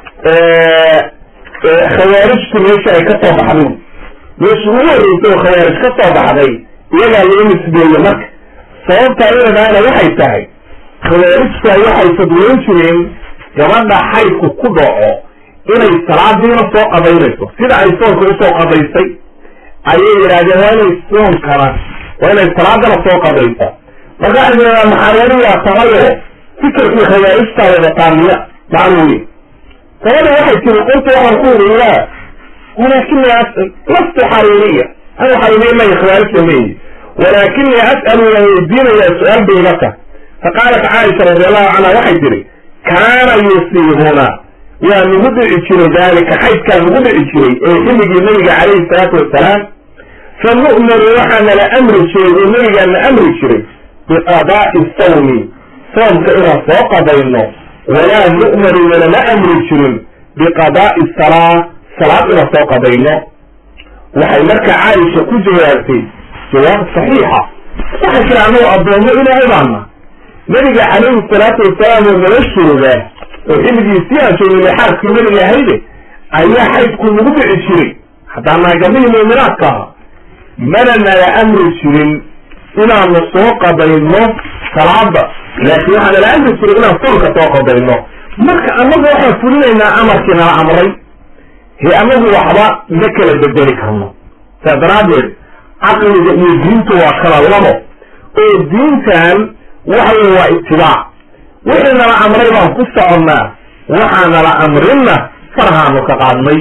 khawaarijtu meesha ay ka soo baxday meesha ugu horreysay oo khawaarij ka soo baxday iyagaa lagu nisbeeye marka sababta iyadaana waxay tahay khawaarijta waxay fadweyn jireen gabadha xaydku ku dhaco inay salaadiina soo qadaynayso sida ay soonka usoo qadaysay ayay yidhahdeen waa inay soonkana waa inay salaadana soo qadaysa marka waxay yidhahdaan maxaruuriyaa tahayo fikirkii khawaarijtaa wadataamiya macluuli gabadha waxay tiri qultu waxaan ku uri ilaa walaakini lastu xaruuriya ana xaruuriya may khawaarijta mayi walaakini as'alu waan weydiinayaa su-aal bay ila tahay faqaalat caaisha radi allahu canha waxay tiri kaana yusiibuna waa nagu dhici jiray daalika xaydkaa nagu dhici jiray ee xilligii nabiga calayhi salaatu wasalaam fa nu'maru waxaana la amri jiray oo nabigaana amri jiray biqadaa'i sawmi soomka inaan soo qadayno walaa nu'maru walama amri jirin biqadaa'i salaa salaad inaan soo qadayno waxay marka caaisha ku jawaabtay jawaab saxiixa waxay tiri annagu addoommo ilaahay baana nabiga calayhi salaatu wasalaam oo nala jooga oo xilligiisii aan joogay xaaskii nabiga ahayde ayaa xaydku nagu dhici jiray haddaanaa gabdhihii muuminaadka aha mana nala amri jirin inaanu soo qadayno salaada laakiin waxaa nala amri jiray inaan soonka soo qadayno marka annagu waxaan fulinaynaa amarkii nala amray he anagu waxba ma kala bedeli karno saa daraaddeed caqliga iyo diintu waa kala labo oo diintan waxa waa itibaac wixii nala amray baan ku soconnaa waxaa nala amrinna farhaanu ka qaadnay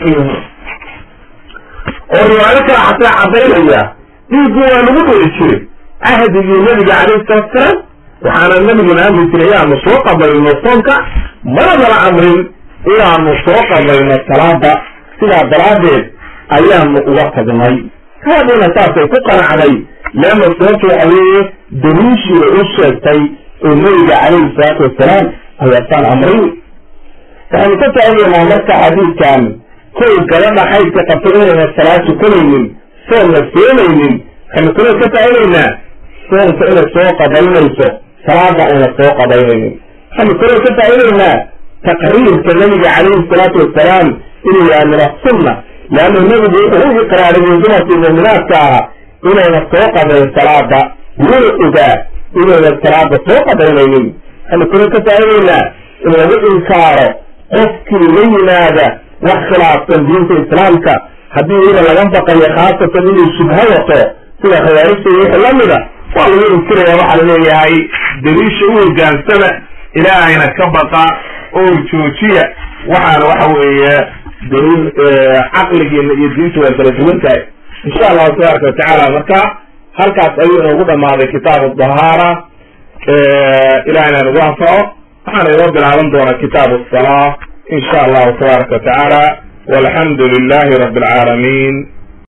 oo riwaayo kale xataa caddaynaya dhiiggu waa lagu dholi jiray ahdigii nabiga calayhi salaatu wasalaam waxaana nabiguna amri jiray inaanu soo qabayno soonka mana nala amrin inaanu soo qabayno salaada sidaa daraaddeed ayaanu uga tagnay kaadina saasay ku qanacday leanna sababta waxa weeye daliishii u sheegtay oo nabiga calayhi salaatu wasalaam ayaasaan amrin waxaynu ka taagaynaa marka xadiidkan kow gabadha xaydka qabto inayna salaad tukanaynin soonna soomaynin waxaynu kaloo ka taagaynaa soonka inay soo qabaynayso salaada ayna soo qabaynaynin waxaynu kaloo ka taagaynaa taqriirka nabiga calayhi salaatu wasalaam inuu yahay min asunna leanna nabigu wuxuu u iqraariyey dumarkii mu'minaadka aha inayna soo qabayn salaada wuu ogaa inayna salaada soo qabaynaynin waxaynu kaloo ka taagaynaa in lagu inkaaro qofkii la yimaada wax khilaafsan diinta islaamka haddii ina laga baqayo khaasatan inuu shubha wato sida khawaarijta iyo wixii lamida waa lagu inkiraya waxaa laleeyahay daliisha u hogaansama ilaahayna ka baqa oo joojiya waxaana waxa weeye daliil caqligiina iyo diinta waa kala duwan tahay insha allahu tabaaraka watacaala marka halkaas ayuu inoogu dhamaaday kitaabu dahaara ilahayna nagu anfaco waxaana inoo bilaaban doonaa kitaabu asalaa in sha allahu tabaaraka watacaala walxamdu lilahi rabbi alcaalamiin